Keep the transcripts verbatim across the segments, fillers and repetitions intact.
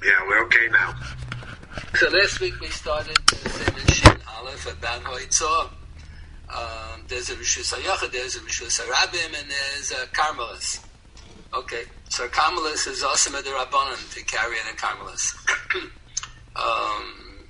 Yeah, we're okay now. So last week we started Siman Shin Aleph at Dan Hoitzah. Um, there's a Rishus HaYachid, there's a Rishus HaRabim, and there's a Carmelis. Okay, so Carmelis is also the Rabbanan to carry in a Carmelis. um,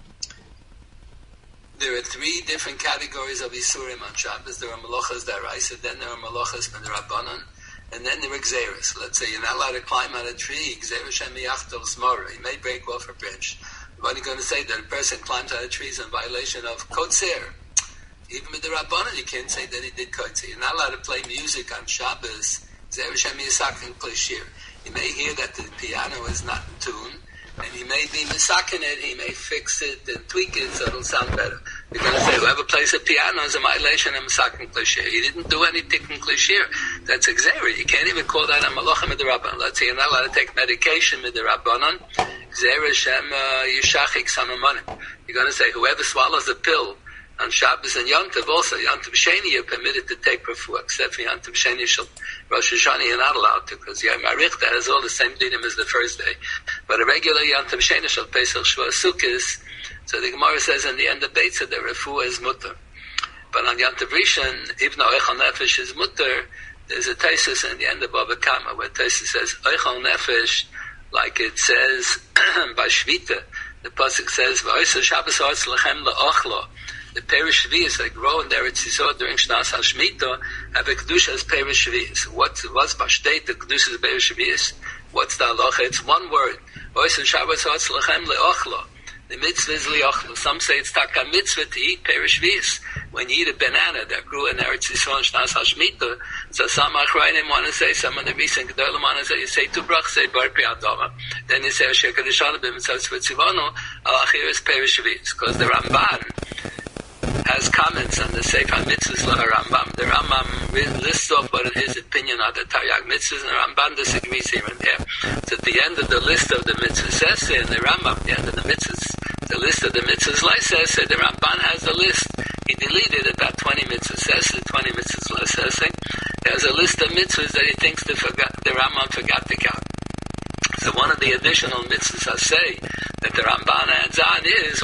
there are three different categories of Isurim on Shabbos. There are Malachas Daraisa, then there are Malachas Ben Rabbanan, and then there are Gzeres. Let's say you're not allowed to climb on a tree. Gzeres Shem Yachtel Smora. You may break off a branch. What are you going to say that a person climbs on a tree is in violation of Kotzer? Even with the Rabbanan, you can't say that he did Kotzer. You're not allowed to play music on Shabbos. Gzeres Shem Yisakin Klishir. You may hear that the piano is not in tune, and he may be misakin it, he may fix it and tweak it so it'll sound better. You're going to say, whoever plays a piano is a violation of misakin Klishir. He didn't do anything in Klishir. That's Gzeres. You can't even call that a Malachim with the Rabbanan. Let's say you're not allowed to take medication with the Rabbanan. Gzeres Shem Yishachik Samamanim. You're going to say, whoever swallows a pill on Shabbos and Yom Tov, also Yom Tov Sheni, you're permitted to take refuah, except for Yom Tov Sheni Shel Rosh Hashanah, you're not allowed to, because Yom Arichta has all the same dinim as the first day. But a regular Yom Tov Sheni Shel Pesach Shua Sukkos, so the Gemara says in the end of Beitzah, the refuah is mutter. But on Yom Tov Rishon, even though Eichel Nefesh is mutter, there's a Taisus in the end of Bava Kama, where Taisus says, Eichel Nefesh, like it says by Shvita, the pasuk says, "V'oisa Shabbos ha'atz lechem le'ochlo." The Perish Shvius that grow in the Eretz Yisrael during Shnas HaShmita have a Kedusha as Perish Shvius. What was Bashteit, the Kedusha is Perish Shvius? What's the halacha? It's one word. V'oisa Shabbos ha'atz lechem le'ochlo. The mitzvah is le'ochlo. Some say it's taka mitzvah to eat Perish Shvius. When you eat a banana that grew in Eretz Yisrael and Shnas HaShmita, so some Achrayim want to say, some of the recent Gedolim want to say, you say two brachas, say Bar Pri Adama. Then you say, Asher Kadeshana b'mitzvah tzivonu, al-achir is Perish Shvius. Because the Ramban has comments on the Sefer Mitzvahs La Rambam. The Rambam lists off what his opinion on the Taryag Mitzvahs, and the Ramban disagrees here and there. So at the end of the list of the Mitzvahs says in the Rambam, the end of the Mitzvahs, the list of the Mitzvahs like says, so the Ramban has the list. He deleted about twenty Mitzvahs says, twenty Mitzvahs like says. He has a list of Mitzvahs that he thinks the, forgot, the Rambam forgot to count. So one of the additional Mitzvahs I say that the Ramban adds on is,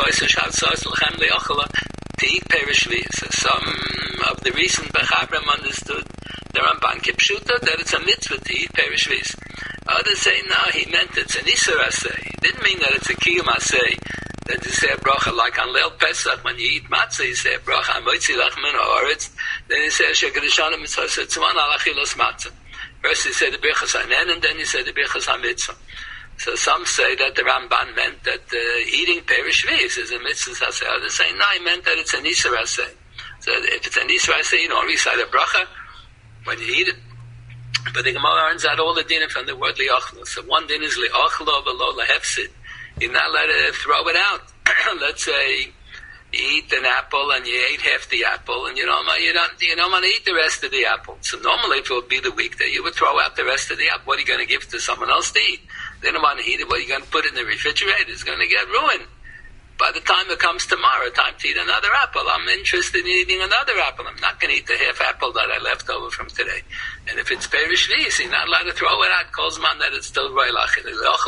to eat Perish Shvius. So some of the recent Bechabrim understood the Ramban Kipshuta that it's a mitzvah to eat Perish Shvius. Others say, no, he meant it's an Isur Aseh. He didn't mean that it's a Kiyum Aseh, that you say a bracha like on Leil Pesach, when you eat matzah, you say a bracha, Moitzi Lach Min Ha'aretz, then you say, Asher Kedeshana Mitzvah Setzman Al Achilos Matzah. First you say the Birchas HaNen, and then you say the Birchas HaMitzvah. So some say that the Ramban meant that uh, eating Perish Shvius is a mitzvah aseh. Others say, no, he meant that it's an Isur Aseh. So if it's an Isur Aseh, you don't recite a bracha when you eat it. But the Gemara earns out all the dinim from the word li'ochlo. So one din is li'ochlo v'lo lehefsid. You're not allowed to throw it out. Let's say you eat an apple and you ate half the apple, and you don't, you don't, you don't want to eat the rest of the apple. So normally, if it would be the weekday, you would throw out the rest of the apple. What are you going to give to someone else to eat? They don't want to eat it. What are you going to put in the refrigerator? It's going to get ruined. By the time it comes tomorrow, time to eat another apple, I'm interested in eating another apple. I'm not going to eat the half apple that I left over from today. And if it's Perish Shvius, you're not allowed to throw it out. Calls man that it's still Roy Lachid. You're not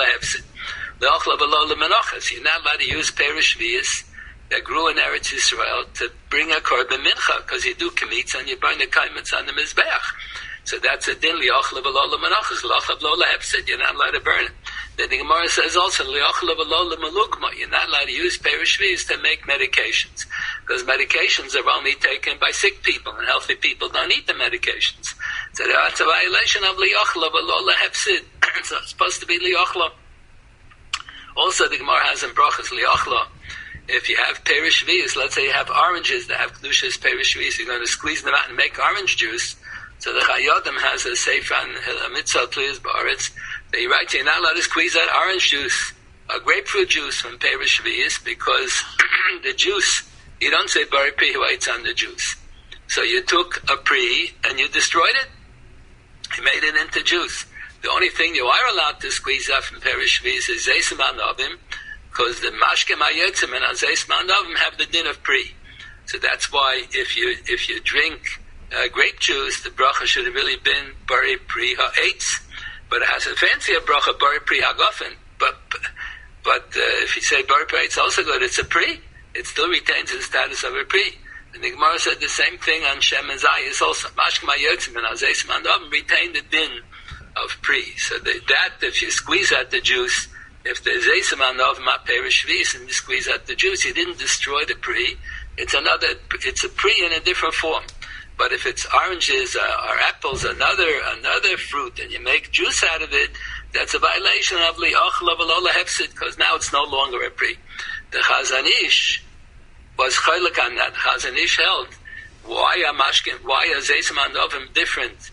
allowed to use Perish Shvius that grew in Eretz Yisrael to bring a korban mincha, because you do kamitz and you burn the kaimitz on the mizbeach. So that's a din li'ochle v'lo l'menachas, l'ochle v'lo l'hepsid, you're not allowed to burn it. Then the Gemara says also, li'ochle v'lo l'melugma, you're not allowed to use Perish Shvius to make medications, because medications are only taken by sick people, and healthy people don't eat the medications. So that's a violation of li'ochle v'lo l'hepsid. So it's supposed to be li'ochle. Also the Gemara has in brachas li'ochle, if you have Perish Shvius, let's say you have oranges that have Kedushas Perish Shvius, you're going to squeeze them out and make orange juice. So the Chayodim has a sefer on Mitzvah Tluyas Ba'aretz. They write you're not allowed to squeeze out orange juice, a grapefruit juice from Perish Shvius, because the juice, you don't say Bari Pri Huaitz on the juice. So you took a Pri and you destroyed it. You made it into juice. The only thing you are allowed to squeeze out from Perish Shvius is Zeis Manavim, because the Mashke Mayetzim and Zeis Manavim have the din of Pri. So that's why if you if you drink Uh, grape juice, the bracha should have really been Bari Pri Ha'etz, but it has a fancier bracha, Bari Pri Ha'gofen. But But uh, if you say Bari Pri, it's also good. It's a Pri. It still retains the status of a Pri. And the Gemara said the same thing on Shem and Zayis also. Mashkma Yotzim and Azeis Mandov retain the din of Pri. So the, that, if you squeeze out the juice, if the Azeis Mandov ma perish vis and you squeeze out the juice, you didn't destroy the Pri. It's another, it's a Pri in a different form. But if it's oranges uh, or apples, another another fruit, and you make juice out of it, that's a violation of li'achla v'lo lahefsid, because now it's no longer a Pri. The Chazon Ish was chaylik on that. Chazon Ish held, why are mashkin, why are zeis mandovim different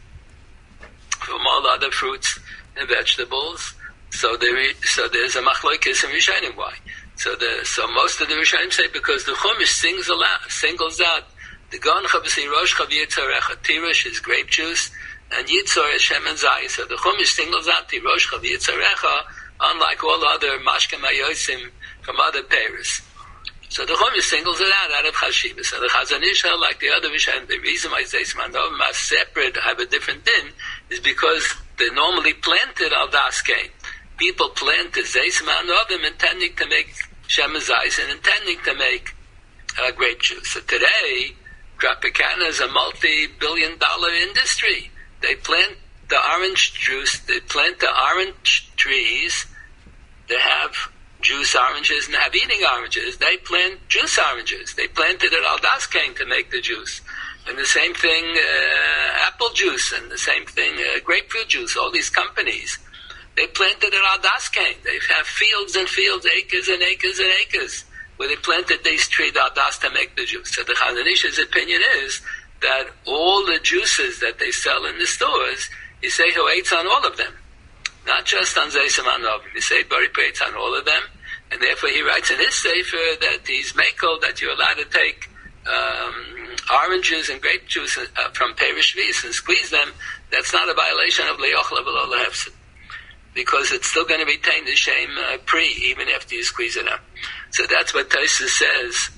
from all other fruits and vegetables? So there, so there's a machlokes in Rishonim. Why? So the so most of the Rishonim say because the Chumash singles out, singles out the gon chavasi rosh chav yitzarecha. Tirish is grape juice, and yitzor is shem and zayis. So the Chumash singles out the rosh chav yitzarecha, unlike all other mashkem ayosim from other peiros. So the Chumash singles it out out of chashiva. So the Chazon Ish, like the other Rishonim, the reason why zeis mandovim are separate, have a different din, is because they normally planted al daskei. People planted zeis mandovim intending to make shem and zayis and intending to make uh, grape juice. So today, Tropicana is a multi-billion dollar industry. They plant the orange juice, they plant the orange trees, they have juice oranges and have eating oranges. They plant juice oranges. They planted at Aldaskane to make the juice. And the same thing, uh, apple juice, and the same thing, uh, grapefruit juice, all these companies. They planted at Aldaskane. They have fields and fields, acres and acres and acres, where they planted these trees Aldas to make the juice. So the Chazon Ish's opinion is that all the juices that they sell in the stores, you say who eats on all of them. Not just on Zeis Manov. You say Bari Pri on all of them. And therefore he writes in his Sefer that he's makel, that you're allowed to take um, oranges and grape juice uh, from Perish Vis and squeeze them. That's not a violation of Le'ochla V'lo Lehefsid, because it's still going to retain the same uh, Pri even after you squeeze it up. So that's what Tosfos says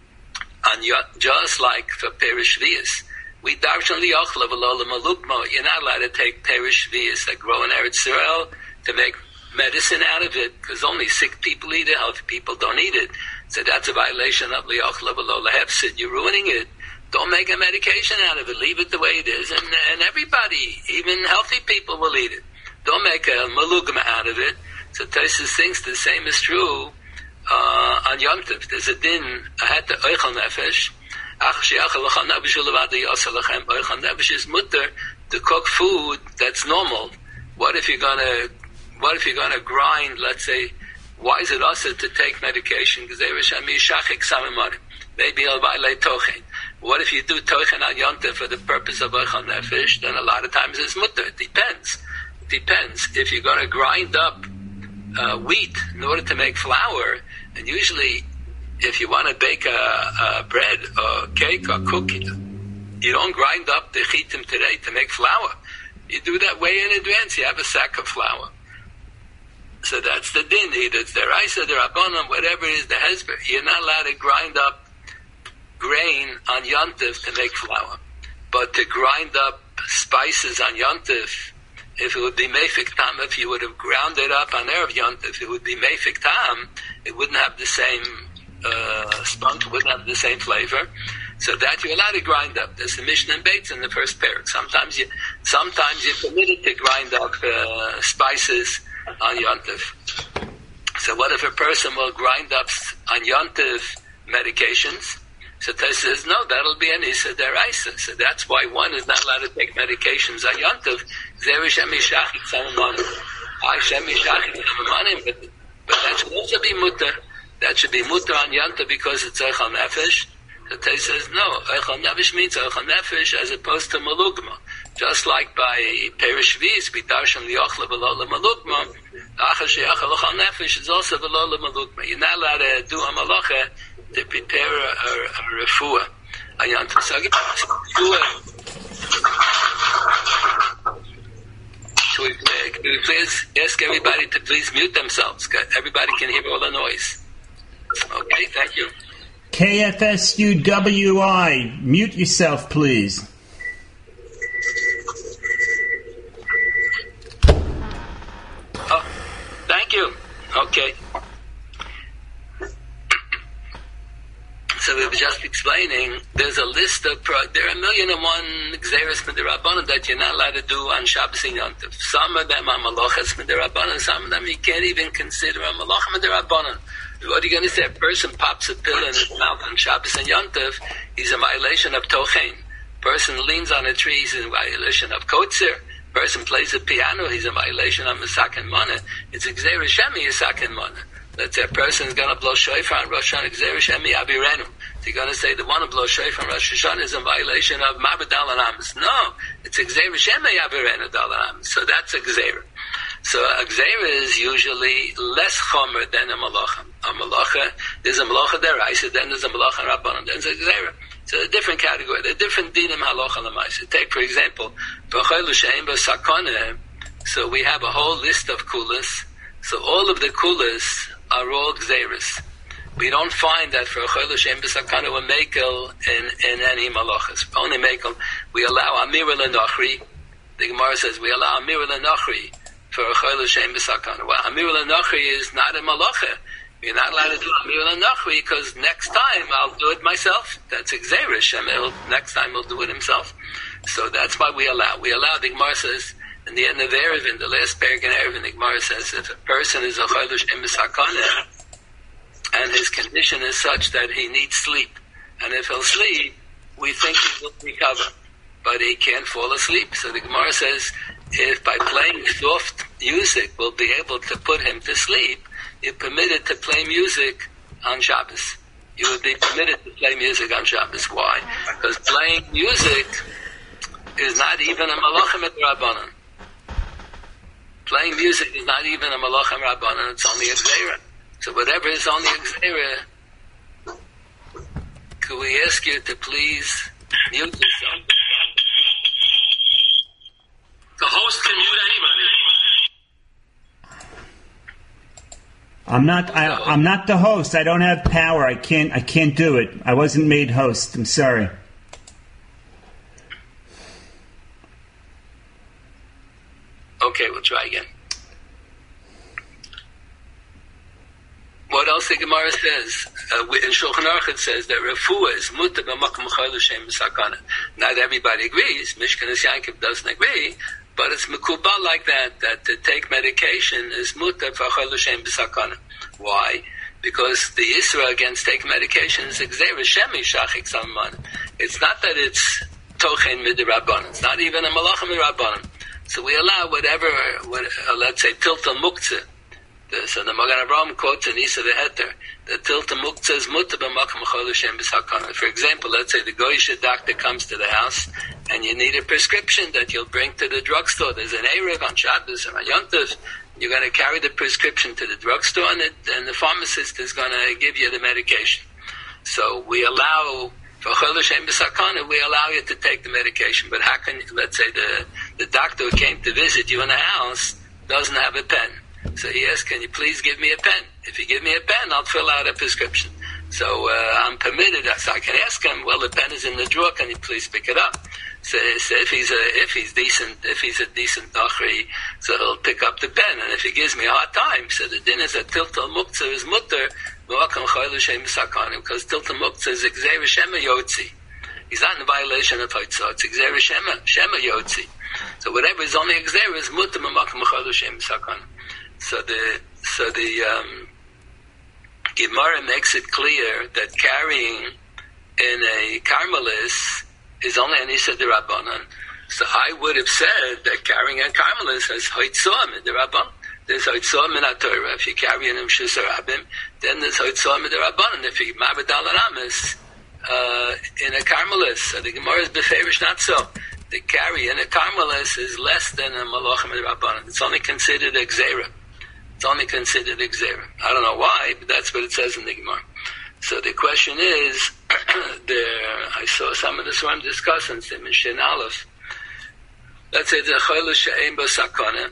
on your, just like for Perish Vis. We darshan li'ochla v'lo l'malukmo. You're not allowed to take perish vias that grow in Eretz Yisrael to make medicine out of it, because only sick people eat it, healthy people don't eat it. So that's a violation of li'ochla v'lo l'hefsid. You're ruining it. Don't make a medication out of it. Leave it the way it is, and, and everybody, even healthy people, will eat it. Don't make a malugma out of it. So Tosfos thinks the same is true uh, on Yom Tov. There's a din, I had to oichel nefesh. Is mutter to cook food that's normal. What if you're gonna what if you're gonna grind, let's say, why is it also to take medication? Maybe it'll violate tochen. What if you do tochen al yonta for the purpose of oichal nefesh? Then a lot of times it's mutter. It depends. It depends. If you're gonna grind up uh, wheat in order to make flour, and usually if you want to bake a, a bread or cake or cookie, you don't grind up the chitim today to make flour. You do that way in advance. You have a sack of flour. So that's the din. Either it's the raisa, the rabbanon, whatever it is, the hezber. You're not allowed to grind up grain on yontif to make flour. But to grind up spices on yontif, if it would be meifik tam, if you would have ground it up on erev yontif, it would be meifik tam. It wouldn't have the same Uh, spunk wouldn't have the same flavor, so that you're allowed to grind up. There's the Mishnah and Bates in the first parak. Sometimes you, sometimes you're permitted to grind up uh, spices on Yontif. So what if a person will grind up on Yontif medications? So Tosfos says no, that'll be an Issa Deraisa. So that's why one is not allowed to take medications on Yontif. But that should also be mutter. That should be mutter on yanta because it's oichal nefesh. The Tosfos says no, oichal nefesh means oichal nefesh as opposed to malugma. Just like by perish vis, we darshan li'ochla v'lo l'malugma, achar she'achal oichal nefesh is also v'lo l'malugma. You're not allowed to do a malacha to prepare a, a, a refuah on yanta. So again, so we, can we please ask everybody to please mute themselves? Everybody can hear all the noise. Okay, thank you. K F S U W I, mute yourself, please. Oh, thank you. Okay. So we were just explaining, there's a list of, pro- there are a million and one Gzeres Midirabanan that you're not allowed to do on Shabbos and Yom Tov. Some of them are Malachas Midirabanan, some of them you can't even consider a Malach Midirabanan. What are you going to say? A person pops a pill in his mouth on Shabbos and Yom Tov, he's in violation of Tochein. Person leans on a tree, he's in violation of Kotzer. Person plays a piano, he's in violation of Masak and Mana. It's Gzeres Shemi Masak and Mana. Let's say a person is going to blow shofar on Rosh Hashanah, Gzeres Shemi Abirenu. So you're going to say the one who blows shofar on Rosh Hashanah is in violation of Mabed Dalan Amos. No, it's a Gzeres Shemi Abirenu Dalan Amos. So that's a Gzeres. So a Gzeres is usually less chomer than a Malacha. A Malacha, there's a Malacha deraisa, then there's a Malacha Rabbanan, then there's a Gzeres. So a different category, they're different dinim halacha l'maisa. Take, for example, so we have a whole list of kulas. So all of the kulas are all gzeres. We don't find that for a chaylu she'em b'sakana we're mekel in, in any malachas. Only mekel, we allow amira l'nochri. The Gemara says we allow amira l'nochri for a chaylu she'em b'sakana. Well, amira l'nochri is not a malacha. You're not allowed to do amira l'nochri because next time I'll do it myself. That's exerish. Next time he'll do it himself. So that's why we allow. We allow, the Gemara says, in the end of Erevin, the last paragraph in Erevin, the Gemara says, if a person is a chaylu she'em b'sakana, and his condition is such that he needs sleep, and if he'll sleep, we think he will recover, but he can't fall asleep. So the Gemara says, if by playing soft music we'll be able to put him to sleep, you're permitted to play music on Shabbos. You would be permitted to play music on Shabbos. Why? Because playing music is not even a malachim et rabbanan. Playing music is not even a malachim rabbanan, it's only a gzeira. So whatever is only a gzeira, could we ask you to please mute yourself? The host can mute anybody. I'm not. I, I'm not the host. I don't have power. I can't. I can't do it. I wasn't made host. I'm sorry. Okay, we'll try again. What else the Gemara says? Uh, in Shulchan Aruch it says that refuah is mutar b'makom chaylu she'em b'sakana. Not everybody agrees. Mishkanas Yankov doesn't agree, but it's mekubal like that, that to take medication is mutar for chaylu she'em b'sakana. Why? Because the Yisra against taking medication is exeris shemi shachik salman. It's not that it's tochen midirabbanan. It's not even a malacha midirabbanan. So we allow whatever, what, uh, let's say, tilta muktzah. So the Magen Avraham quotes in Isa the Heter, the tilta muktzah is mutar b'makom chaylu she'em b'sakana. For example, let's say the goyish doctor comes to the house and you need a prescription that you'll bring to the drugstore. There's an Erev on Shabbos or on Yom Tov. You're going to carry the prescription to the drugstore and, it, and the pharmacist is going to give you the medication. So we allow, for chaylu she'em b'sakana, we allow you to take the medication. But how can, let's say the, the doctor who came to visit you in the house doesn't have a pen. So he asks, can you please give me a pen? If you give me a pen, I'll fill out a prescription. So uh, I'm permitted, so I can ask him, well, the pen is in the drawer, can you please pick it up? So, so if he's a, if he's decent, if he's a decent nachri, so he'll pick up the pen. And if he gives me a hard time, so the din is that tilta muktzah is mutter, because tilta muktzah is exeris shema yotzi. He's not in violation of Haitzah, it's exeris shema, shema yotzi. So whatever is only exeris is mutter b'makom chaylu she'em b'sakana. So the, so the, um, Gemara makes it clear that carrying in a Carmelis is only an Issa D'Rabbanan. So I would have said that carrying a Carmelis has Hoitzah in D'Rabbanan. There's Hoitzah in Torah. If you carry an Mshus Rabim, then there's Hoitzah in D'Rabbanan. If you Mabed Al Aramis uh, in a Carmelis, so the Gemara is beferish not so. The carry in a Carmelis is less than a Malachim D'Rabbanan. It's only considered a Gzeira. It's only considered a Gzeira. I don't know why, but that's what it says in the Gemara. So the question is, there, I saw some of the Swarm discussants in Mishin Aleph. Let's say the Chaylu She'em B'Sakana,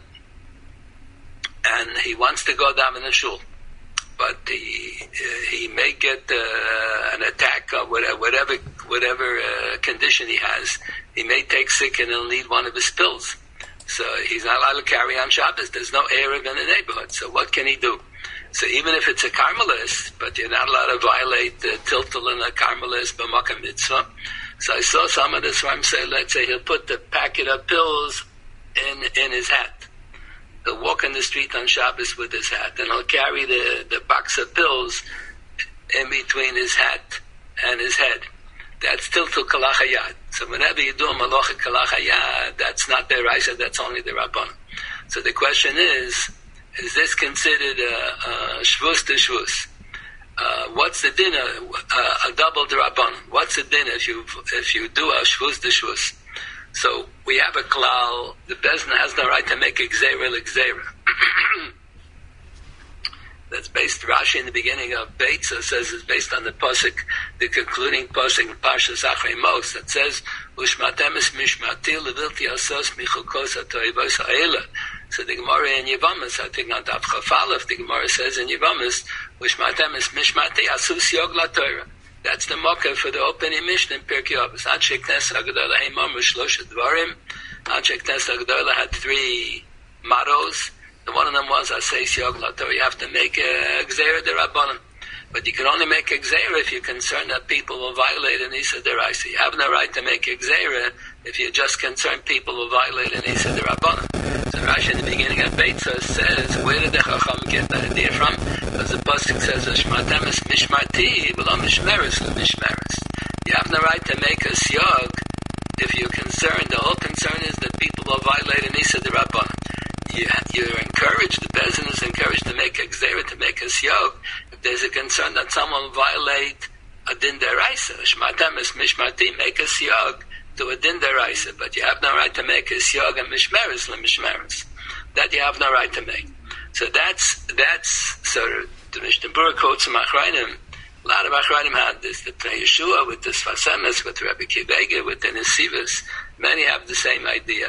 and he wants to go down in the shul, but he uh, he may get uh, an attack or whatever whatever, whatever uh, condition he has. He may take sick and he'll need one of his pills. So he's not allowed to carry on Shabbos. There's no Erev in the neighborhood. So what can he do? So even if it's a Carmelist, but you're not allowed to violate the tiltal in a Carmelist b'makam mitzvah. So I saw some of this one say, let's say he'll put the packet of pills in in his hat. He'll walk in the street on Shabbos with his hat, and he'll carry the, the box of pills in between his hat and his head. That's tiltul kalachayad. So whenever you do a malacha kalachayad, that's not the Raisa, that's only the Rabbanan. So the question is, is this considered a, a shvus to shvus? Uh, what's the din? Uh, a double Rabbanan. What's the din if you if you do a shvus to shvus? So we have a klal. The bezin has no right to make a gzeira l'gzeira. That's based, Rashi in the beginning of Beitza says it's based on the pasuk, the concluding pasuk in Parshas Achrei Mos that says, "Ushmatem es mishmati levilti asos michukos hatoivos ha'ela." So the Gemara in Yevamis, I think on Daf Chafalef, the Gemara says in Yevamis, "Ushmatem es mishmati asus yog laTorah." That's the mocker for the opening Mishnah in Pirkei Avos. Anshe Knesset Hagdola Heimam Shlosha Dvarim. Anshe Knesset Hagdola had three mottos. And one of them was, I say, Yog LaTorah, you have to make a Gzeira D'Rabbanan. But you can only make a Gzeira if you're concerned that people will violate an Issa D'Oraisa. You have no right to make a Gzeira if you're just concerned people will violate an Issa D'Rabbanan. So Rashi in the beginning of Beitza says, where did the Chacham get that idea from? Because the Pasuk says, Shmatem es mishmarti, v'lo mishmeres l'mishmeres. You have no right to make a Siyog if you're concerned. The whole concern is that people will violate an Issa D'Rabbanan. You, you're encouraged, the bezin is encouraged to make a gzeira, to make a siyog, if there's a concern that someone will violate a din deraisa. Shmatem es mishmarti, make a siyog to a din deraisa, but you have no right to make a siyog and mishmeres l'mishmeres. That you have no right to make. So that's, that's, so the Mishnah Berurah quotes from Achrayim. A lot of Achrayim had this, the Pnei Yeshua, with the Sfasemes, with Rabbi Kivega, with the Nesivas. Many have the same idea.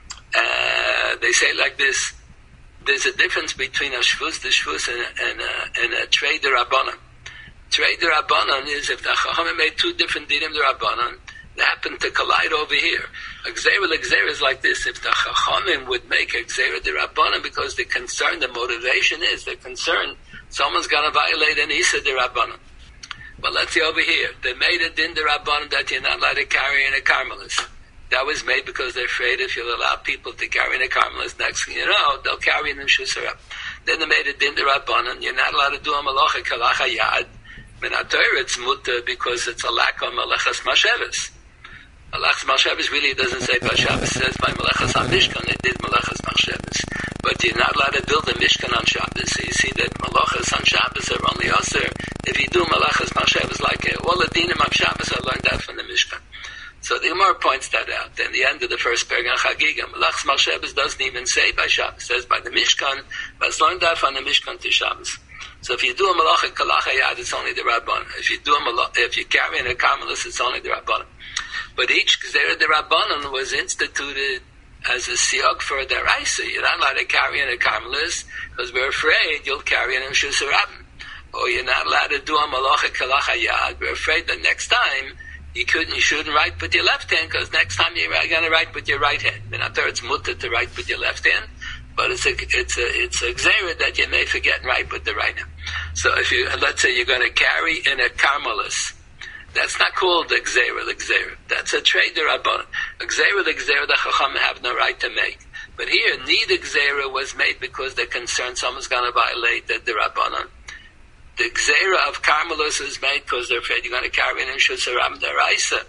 Uh, they say like this: there's a difference between a shvus, the shvus, and a, and a, and a trade Rabbanan. Trade Rabbanan is if the Chachamim made two different dinim Rabbanan, they happen to collide over here. A gzeira l'gzeira is like this: if the Chachamim would make a gzeira Rabbanan because the concern, the motivation is the concern, someone's going to violate an Issa Rabbanan. But let's see over here: they made a din Rabbanan that you're not allowed to carry in a Carmelist. That was made because they're afraid if you'll allow people to carry in a Carmelist, next thing you know, they'll carry in a Shusarab. Then they made a din Rabbanan. You're not allowed to do a malacha kalacha yad. Minatayr, it's muta because it's a lack of malachas masheves. Malachas masheves really doesn't say Bashav. It says by malachas on Mishkan, they did malachas masheves. But you're not allowed to build a Mishkan on Shabbos. So you see that malachas on Shabbos are only osir. If you do malachas masheves like it, all the dinim of Shabbos, I learned that from the Mishkan. So the Gemara points that out. Then the end of the first paragraph, Chagiga, Malachas Malsheves doesn't even say by Shabbos. It says by the Mishkan, but it's learned that from the Mishkan to Shabbos. So if you do a Malacha Kalacha Yad, it's only the Rabbanan. If you do a Malacha, if you carry in a Carmelist, it's only the Rabbanan. But each Gzeira the Rabbanan was instituted as a Siyog for a Deraisa. You're not allowed to carry in a Carmelist because we're afraid you'll carry in a Shusarabim. Or you're not allowed to do a Malacha Kalacha Yad. We're afraid that next time You couldn't, you shouldn't write with your left hand because next time you're going to write with your right hand. I mean, after it's mutter to write with your left hand, but it's a it's a it's a gzeira that you may forget and write with the right hand. So if you let's say you're going to carry in a Carmelist, that's not called a gzeira the gzeira. That's a trader rabbanon. A gzeira the gzeira the chacham have no right to make. But here, neither gzeira was made because they're concerned someone's going to violate the, the rabbanon. The gzeira of Carmelus is made because they're afraid you're going to carry an Shus Haram Daraisa.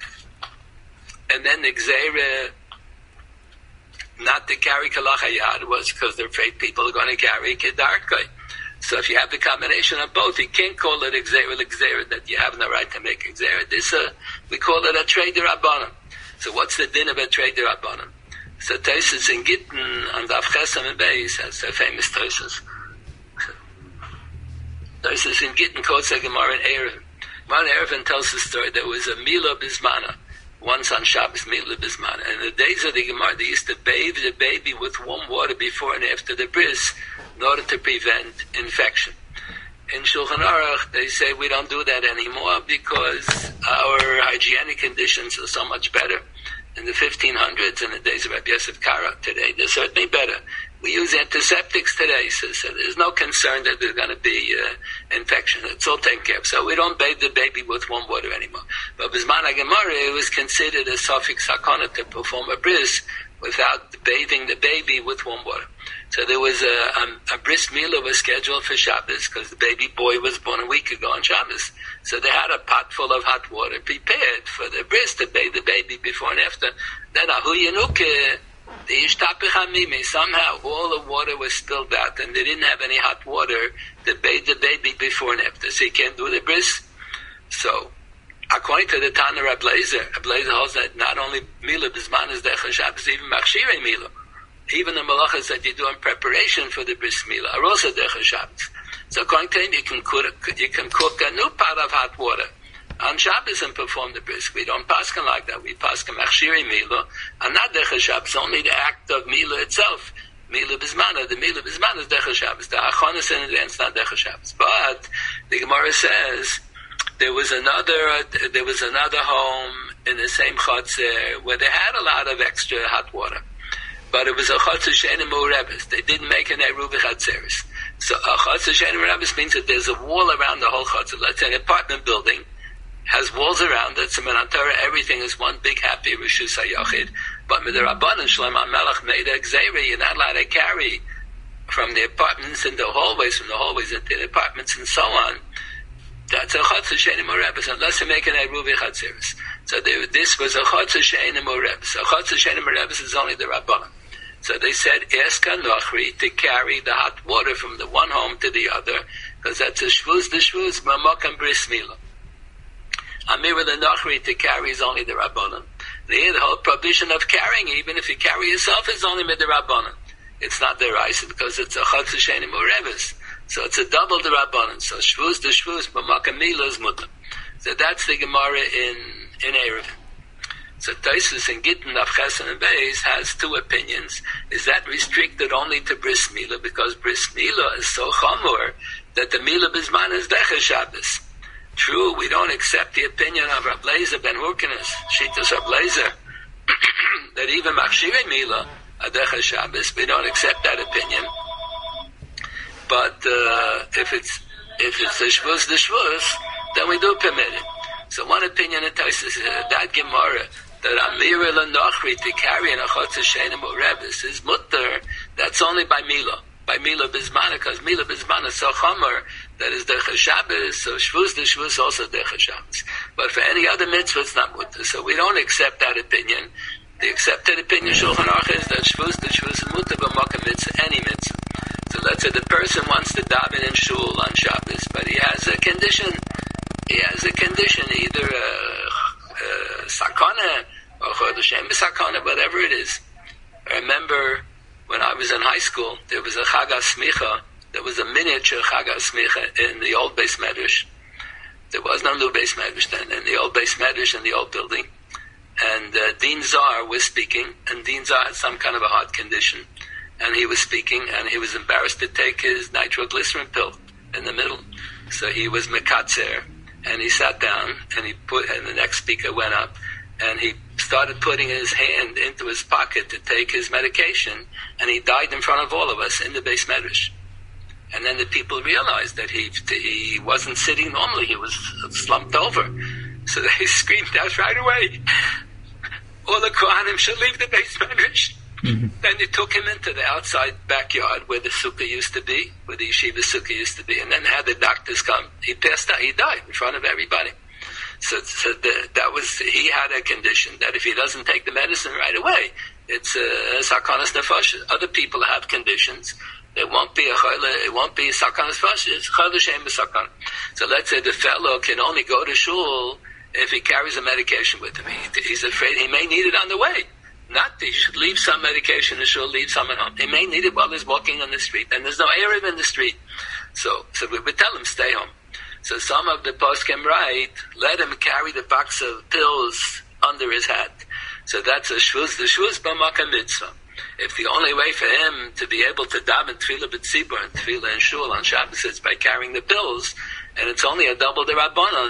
And then the gzeira not to carry Kalacha Yad was because they're afraid people are going to carry Kedarkai. So if you have the combination of both, you can't call it a gzeira, the gzeira that you have no right to make a gzeira. This, uh, we call it a trader rabbanon. So what's the din of a trader rabbanon? So Taisus in Gittin on Daf Chesam and Beis has a famous Taisus. Taisus in Gittin quotes a Gemara in Erevin. Gemara in Erevin tells the story. There was a Mila Bismana, once on Shabbos, Mila Bismana. And in the days of the Gemara, they used to bathe the baby with warm water before and after the bris in order to prevent infection. In Shulchan Aruch, they say we don't do that anymore because our hygienic conditions are so much better. In the fifteen hundreds, in the days of Rabbi Yosef Kara, today, they're certainly better. we use antiseptics today, so, so there's no concern that there's going to be uh, infection. It's all taken care of. So we don't bathe the baby with warm water anymore. But Bisman HaGemara, it was considered a suffix sakana to perform a bris without bathing the baby with warm water. So there was a, a, a bris milah was scheduled for Shabbos because the baby boy was born a week ago on Shabbos. So they had a pot full of hot water prepared for the bris to bathe the baby before and after. Then ahu yenuke, the ishtapich hamimi, somehow all the water was spilled out and they didn't have any hot water to bathe the baby before and after. So you can't do the bris. So according to the Tana Rab Lezer, Rab Lezer holds that not only milah bisman is dechel Shabbos, even machshirei milah. Even the malachas that you do in preparation for the bris milah are also dechel Shabbos. So according to him, you can cook, you can cook a new pot of hot water on Shabbos and perform the bris. We don't paskin like that. We paskin machshirei milah and not dechel Shabbos. Only the act of milah itself, milah bismana. The milah bismana is dechel Shabbos. The achonis in advance not dechel Shabbos. But the Gemara says there was another there was another home in the same chotzer where they had a lot of extra hot water. But it was a chotzer she'enim u'rebes. They didn't make an eruv v'chatzeres. So a chotzer she'enim u'rebes means that there's a wall around the whole chotzer. Let's say an apartment building has walls around it. So in Torah, everything is one big happy rishus hayachid. But midrabanan Shlomo HaMelech made a gzeira. You're not allowed to carry from the apartments into the hallways, from the hallways into the apartments, and so on. That's a chotzer she'enim u'rebes unless you make an eruv v'chatzeres. So they, this was a chotzer she'enim u'rebes. A chotzer she'enim u'rebes is only the rabbanan. So they said, ask a nochri to carry the hot water from the one home to the other, because that's a shvuz, the shvuz, mamok and bris milah. Amir the nochri to carry is only the rabbanan. The, the whole prohibition of carrying, even if you carry yourself, is only with the rabbanan. It's not the raisa, because it's a chotzer she'enim u'rebes. So it's a double the rabbanan. So shvuz, the shvuz, mamok and milah is mutter. So that's the Gemara in, in Erev. So Taisus and Gittin of Chesed and Beis has two opinions. Is that restricted only to bris milah because bris milah is so chamor that the milah bisman is dechel Shabbos? True, we don't accept the opinion of Rab Lezer ben Hurkenes, Shitas Rab Lezer, that even machshirei milah are dechel Shabbos. We don't accept that opinion. But uh, if it's if it's the shvuz, the shvuz, then we do permit it. So one opinion in Taisus is that that Gemara that Amir Nochri to carry in a chotzer she'enim u'rebes is mutter. That's only by milah, by milah bismana, because milah bismana is so chomer that is dechel Shabbos. So shvuz the shvuz also dechel Shabbos. But for any other mitzvah, it's not mutter. So we don't accept that opinion. The accepted opinion Shulchan Aruch is that shvuz the shvuz is mutter b'makom mitzvah, any mitzvah. So let's say the person wants to daven in shul on Shabbos, but he has a condition. He has a condition, either a, a sakana or chodeshem sakana, whatever it is. I remember when I was in high school, there was a Chag HaSmicha, there was a miniature Chag HaSmicha in the old Beis Medrash. There was no new Beis Medrash then, in the old Beis Medrash in the old building. And uh, Dean Zar was speaking, and Dean Zar had some kind of a heart condition. And he was speaking, and he was embarrassed to take his nitroglycerin pill in the middle. So he was mekatzer. And he sat down, and he put, and the next speaker went up, and he started putting his hand into his pocket to take his medication, and he died in front of all of us in the Beis Medrash. And then the people realized that he he wasn't sitting normally; he was slumped over. So they screamed out right away, "All the Kohanim should leave the Beis Medrash." Mm-hmm. Then they took him into the outside backyard where the sukkah used to be, where the yeshiva sukkah used to be, and then had the doctors come. He passed out. He died in front of everybody. So, so the, that was, he had a condition that if he doesn't take the medicine right away, it's a sakanas nefesh. Other people have conditions. There won't be a chayla, it won't be sakanas nefesh. It's chayla shem b'sakana. So let's say the fellow can only go to shul if he carries a medication with him. He, he's afraid he may need it on the way. Not he should leave some medication and she'll leave some at home. He may need it while he's walking on the street, and there's no Erev in the street. So, so we would tell him, stay home. So some of the poskim write, let him carry the box of pills under his hat. So that's a shvuz, the shvuz b'makom mitzvah. If the only way for him to be able to daven tefillah b'tzibur and tefillah and shul on Shabbos is by carrying the pills, and it's only a double derabbanon,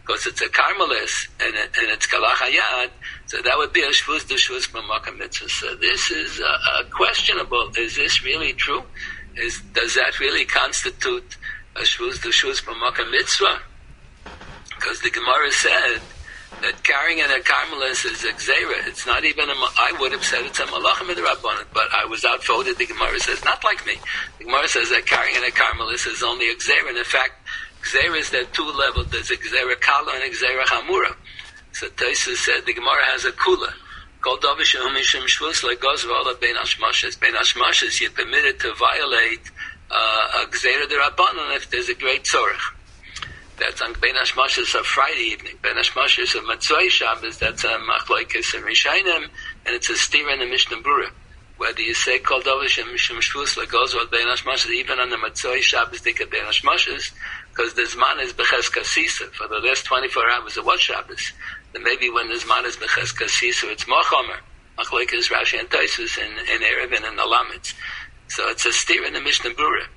because it's a Carmelis and, it, and it's Kalach Hayad, so that would be a Shvuz D'Shvuz B'Makam Mitzvah. So this is uh, questionable. Is this really true? Is Does that really constitute a Shvuz D'Shvuz B'Makam Mitzvah? Because the Gemara said that carrying in a Carmelis is a Gzeira. It's not even a, I would have said it's a Malachim Midrabanan, but I was outvoted. The Gemara says, not like me. The Gemara says that carrying in a Carmelis is only a Gzeira. And in fact, Gzeira is there two levels. There's a Gzeira Kala and a Gzeira Hamura. So Taisus said the Gemara has a Kula. Called Davish Humishim Shvus like Gozvala Ben Ashmashas. Ben Ashmashas, you're permitted to violate uh, a Gzeira D'Rabbanan if there's a great tzorech. That's on Ben Ashmashas of Friday evening. Ben Ashmashas of Matzoi Shabbos, that's a Machlokes and Rishainim, and it's a steer in the Mishnah Berurah. Whether you say Kol Davish Humishim Shvus like Gozvala Ben Ashmashas, even on the Matzoi Shabbos, they get Ben Ashmashas, because the Zman is B'ches Kasisa. For the last twenty-four hours of what Shabbos? Then maybe when the Zman is B'ches Kasisa, it's more Chomer. Machlokes Rashi and Taisus in, in Erev and in the Lametz. So it's a steer in the Mishnah Berurah.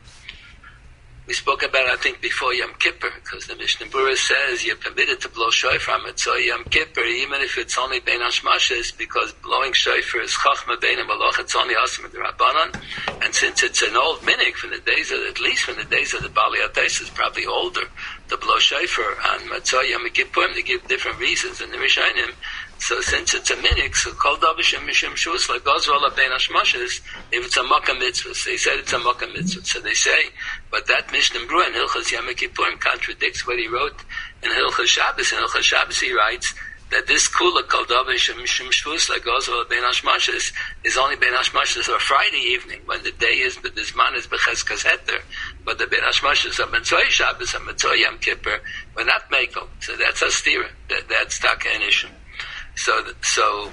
We spoke about it, I think, before Yom Kippur, because the Mishnah Berurah says you're permitted to blow shofar mitzvah Yom Kippur, even if it's only bein hashmashas, because blowing shofar is chachma bein malach, it's only asim d'Rabbanan, and since it's an old minig from the days of, at least from the days of the Bali Atais, is probably older, to blow shofar on mitzvah Yom Kippur, they give different reasons in the Rishonim. So since it's a minig, so kol davishim mishim shus like gozvala bein hashmashas, if it's a makkah mitzvah, so they said it's a makkah mitzvah. So they say, but that Mishnah Berurah in Hilchos Yom Kippurim contradicts what he wrote in Hilchos Shabbos. In Hilchos Shabbos he writes that this kula kol davishim mishim shus like gozvala bein hashmashas is only bein hashmashas on Friday evening when the day is, but this man is b'cheskas heter. But the bein hashmashas of Mitzvah Shabbos and Mitzvah Yom Kippur were not mekel. So that's a stira. That, that's taka an issue. So, so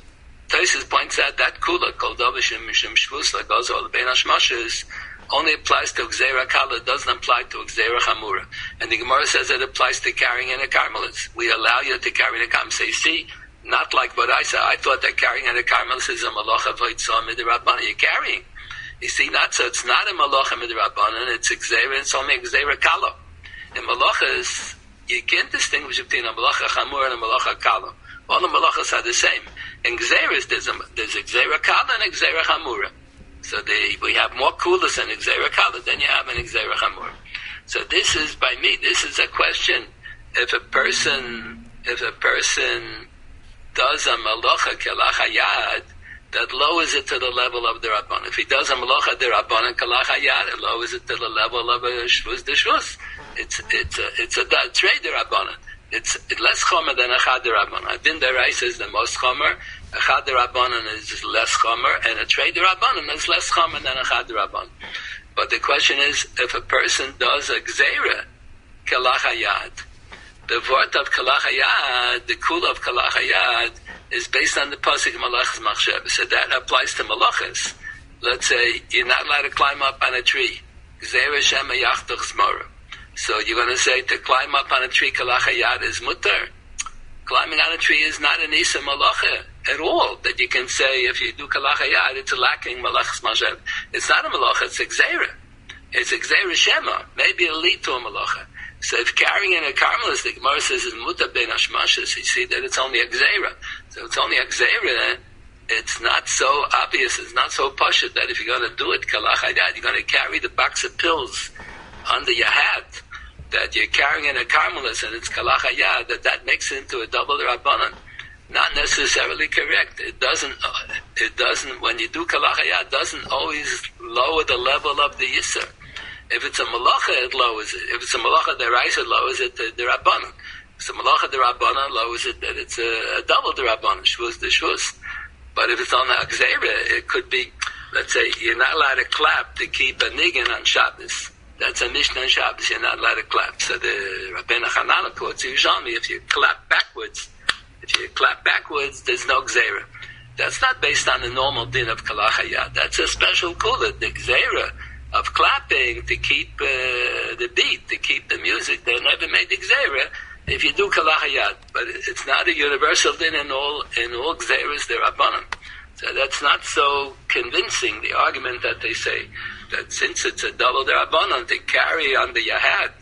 Taisus points out that kula called Davishim Mishim Shvus like goes all the Ben Hashmashas only applies to Gzeira Kala, doesn't apply to Gzeira Chamura. And the Gemara says it applies to carrying in a Carmelis. We allow you to carry in a Carmelis. Say, see, not like what I said. I thought that carrying in a Carmelis is a Malacha Vaitzah Midrabbanan. You're carrying. You see, not so. It's not a Malacha Midrabbanan. It's a Gzeira. It's only a Gzeira Kala. In Malachas, you can't distinguish between a Malacha Chamura and a Malacha Kala. All the malachas are the same. In Gzeras, there's a, there's a Gzeira Kala and a Gzeira Chamura. So they, we have more kulas in a Gzeira Kala than you have in a Gzeira Chamura. So this is, by me, this is a question. If a person, if a person does a malacha kalach hayad, that lowers it to the level of the Rabbanan. If he does a malacha the Rabbanan kalach hayad, it lowers it to the level of a shvuz de shvuz. It's, it's a, it's a trade the Rabbanan. It's less chomer than a chad d'Rabbanan. Adin d'Oraisa is the most chomer. A chad d'Rabbanan is less chomer, and a trei d'Rabbanan is less chomer than a chad d'Rabbanan. But the question is, if a person does a gzeira, kalach hayad, the word of kalach hayad, the kula of kalach hayad, is based on the pasuk malachas machshav. So that applies to malachas. Let's say you're not allowed to climb up on a tree. Gzeira shema yachtach zmora. So you're going to say to climb up on a tree, kalach hayad is mutter. Climbing on a tree is not an isa malacha at all. That you can say if you do kalach hayad, it's a lacking malachas mashav. It's not a malacha, it's a gzeira. It's a gzeira shema. Maybe it'll lead to a malacha. So if carrying in a Carmelis, the Gemara says is mutter ben hashmashas, you see that it's only a gzeira. So it's only a gzeira. It's not so obvious. It's not so pashut that if you're going to do it kalach hayad, you're going to carry the box of pills under your hat, that you're carrying in a Carmelis and it's kalach hayad, that that makes it into a double Rabbanan. Not necessarily correct. It doesn't, uh, it doesn't, when you do kalach hayad, doesn't always lower the level of the Yisr. If it's a malacha, it lowers it. If it's a malacha d'Oraisa, it lowers it to the Rabbanan. If it's a malacha d'Rabbanan, lowers it that it's a, a double d'Rabbanan, shvuz de shvuz. But if it's on the Gzeira, it could be, let's say, you're not allowed to clap to keep a niggin on Shabbos. That's a Mishnah on Shabbos, you're not allowed to clap. So the Rabbeinu Chananah quotes Yerushalmi, if you clap backwards, if you clap backwards, there's no Gzeira. That's not based on the normal din of kalach hayad. That's a special kula, the Gzeira of clapping to keep uh, the beat, to keep the music. They never made the Gzeira if you do kalach hayad. But it's not a universal din in all, in all Gzeiras, they're Rabbanan. So that's not so convincing, the argument that they say that since it's a double D'Rabbanan to carry under your hat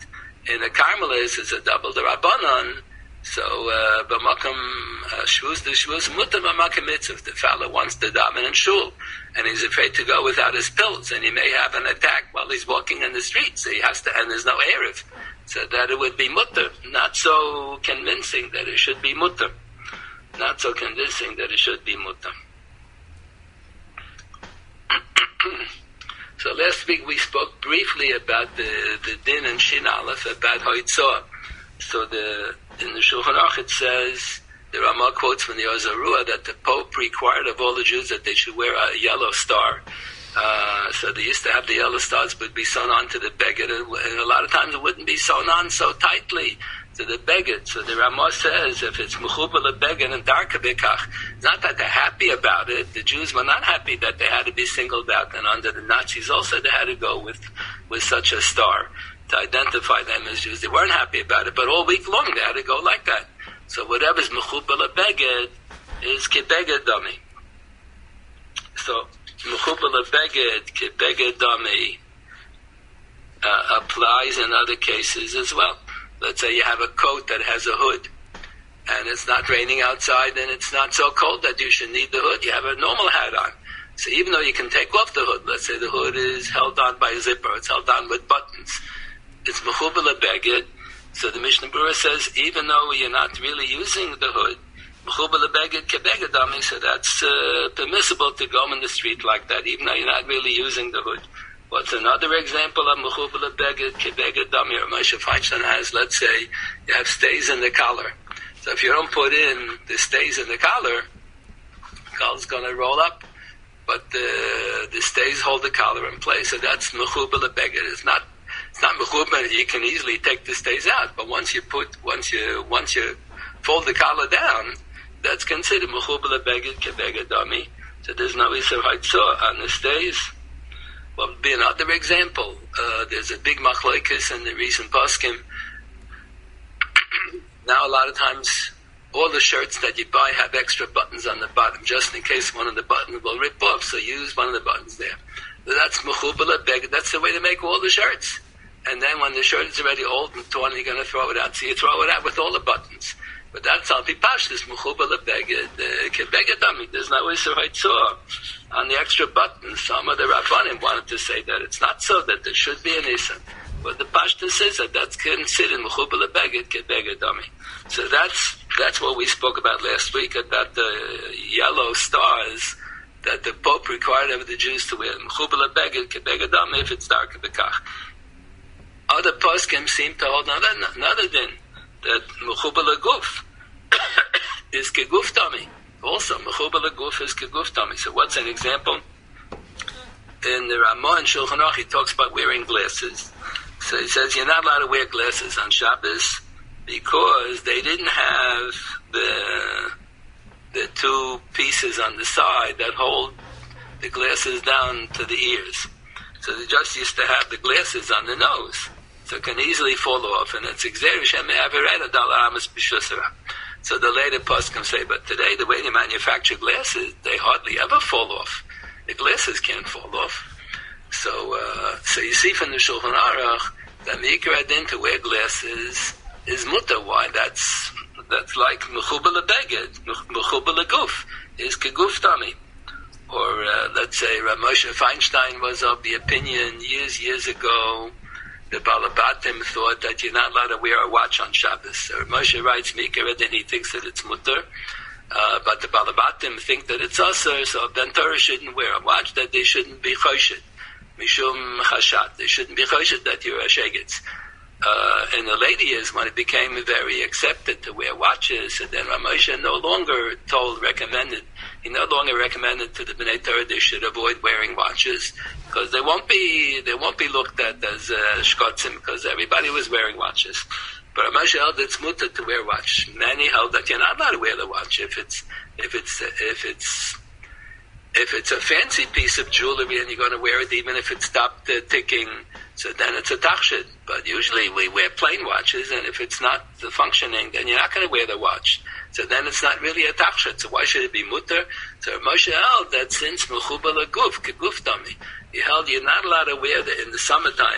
In a Carmelis, it's a double Darabanan. So, uh, b'makam shvuz the shvuz mutar b'makam mitzvah. The fellow wants to daven in shul, and he's afraid to go without his pills, and he may have an attack while he's walking in the street. So he has to, and there's no erev, so that it would be mutar. Not so convincing that it should be mutar. Not so convincing that it should be mutar. So last week we spoke briefly about the the din and Shin Aleph about Hoitzah. So the in the Shulchan Aruch it says, the Ramah quotes from the Ozarua that the Pope required of all the Jews that they should wear a yellow star. Uh, so they used to have the yellow stars would be sewn on to the beged, and a lot of times it wouldn't be sewn on so tightly to the beged. So the Ramah says if it's mechubel beged and darka bekach, it's not that they're happy about it. The Jews were not happy that they had to be singled out, and under the Nazis also they had to go with with such a star to identify them as Jews. They weren't happy about it, but all week long they had to go like that. So whatever's mechubel beged is kebeged dummy. So mechubel beged kebeged dummy uh, applies in other cases as well. Let's say you have a coat that has a hood, and it's not raining outside, and it's not so cold that you should need the hood. You have a normal hat on. So even though you can take off the hood, let's say the hood is held on by a zipper, it's held on with buttons. It's mechubel beged. So the Mishnah Berurah says, even though you're not really using the hood, mechubel beged kebeged dami, so that's uh, permissible to go in the street like that, even though you're not really using the hood. What's another example of mechubel beged kebeged dami? Or Moshe Feinstein has, let's say, you have stays in the collar. So if you don't put in the stays in the collar, the collar's going to roll up, but the the stays hold the collar in place. So that's mechubel beged. It's not It's not mechubel. You can easily take the stays out, but once you put, once you, once you fold the collar down, that's considered mechubel beged kebeged dami. So there's no isur haitzah on the stays. What would be another example? Uh, there's a big machlokes in the recent poskim. Now a lot of times, all the shirts that you buy have extra buttons on the bottom, just in case one of the buttons will rip off. So use one of the buttons there. That's mechubel beged. That's the way to make all the shirts. And then when the shirt is already old and torn, you're going to throw it out. So you throw it out with all the buttons. But that's al pi pashtus, mechubel beged, kebeged dami. There's no isur haitzah on the extra buttons. Some of the Rabbanim wanted to say that it's not so, that there should be an isur. But the pashtus says that that's considered mechubel beged, kebeged dami. So that's that's what we spoke about last week, about the yellow stars that the Pope required of the Jews to wear. Mechubel beged, kebeged dami, if it's dark bekach. Other poskim seem to hold another, another din, that mechubel guf is keguf dami. Also, mechubel guf is keguf dami. So what's an example? In the Ramah and Shulchan Aruch, he talks about wearing glasses. So he says you're not allowed to wear glasses on Shabbos because they didn't have the the two pieces on the side that hold the glasses down to the ears. So they just used to have the glasses on the nose. So it can easily fall off, and it's exer shem averet adal amas b'shusara. So the later poskim say, but today the way they manufacture glasses, they hardly ever fall off. The glasses can't fall off. So, uh, so you see from the Shulchan Aruch that mikra din to wear glasses is mutter. Why? That's that's like mechubel beged, mechubel guf is keguf dami. Or uh, let's say Rav Moshe Feinstein was of the opinion years, years ago, the Balabatim thought that you're not allowed to wear a watch on Shabbos. So Rav Moshe writes Mikra, then he thinks that it's mutter. Uh, but the Balabatim think that it's usher, so Ben Torah shouldn't wear a watch, that they shouldn't be choshed. Mishum chashat. They shouldn't be choshed that you're a shegitz. Uh, in the later years, when it became very accepted to wear watches, and then Rav Moshe no longer told, recommended, he no longer recommended to the Bnei Torah they should avoid wearing watches because they won't be they won't be looked at as uh, shkotzim because everybody was wearing watches. But Rav Moshe held it's mutter to wear watch. Many held that you're not allowed to wear the watch if it's if it's if it's if it's a fancy piece of jewelry and you're going to wear it even if it stopped uh, ticking. So then it's a tachshid. But usually we wear plain watches, and if it's not functioning, then you're not going to wear the watch. So then it's not really a tachshid. So why should it be mutter? So Moshe held that since mechubel guf, keguf dami, he held you're not allowed to wear it in the summertime.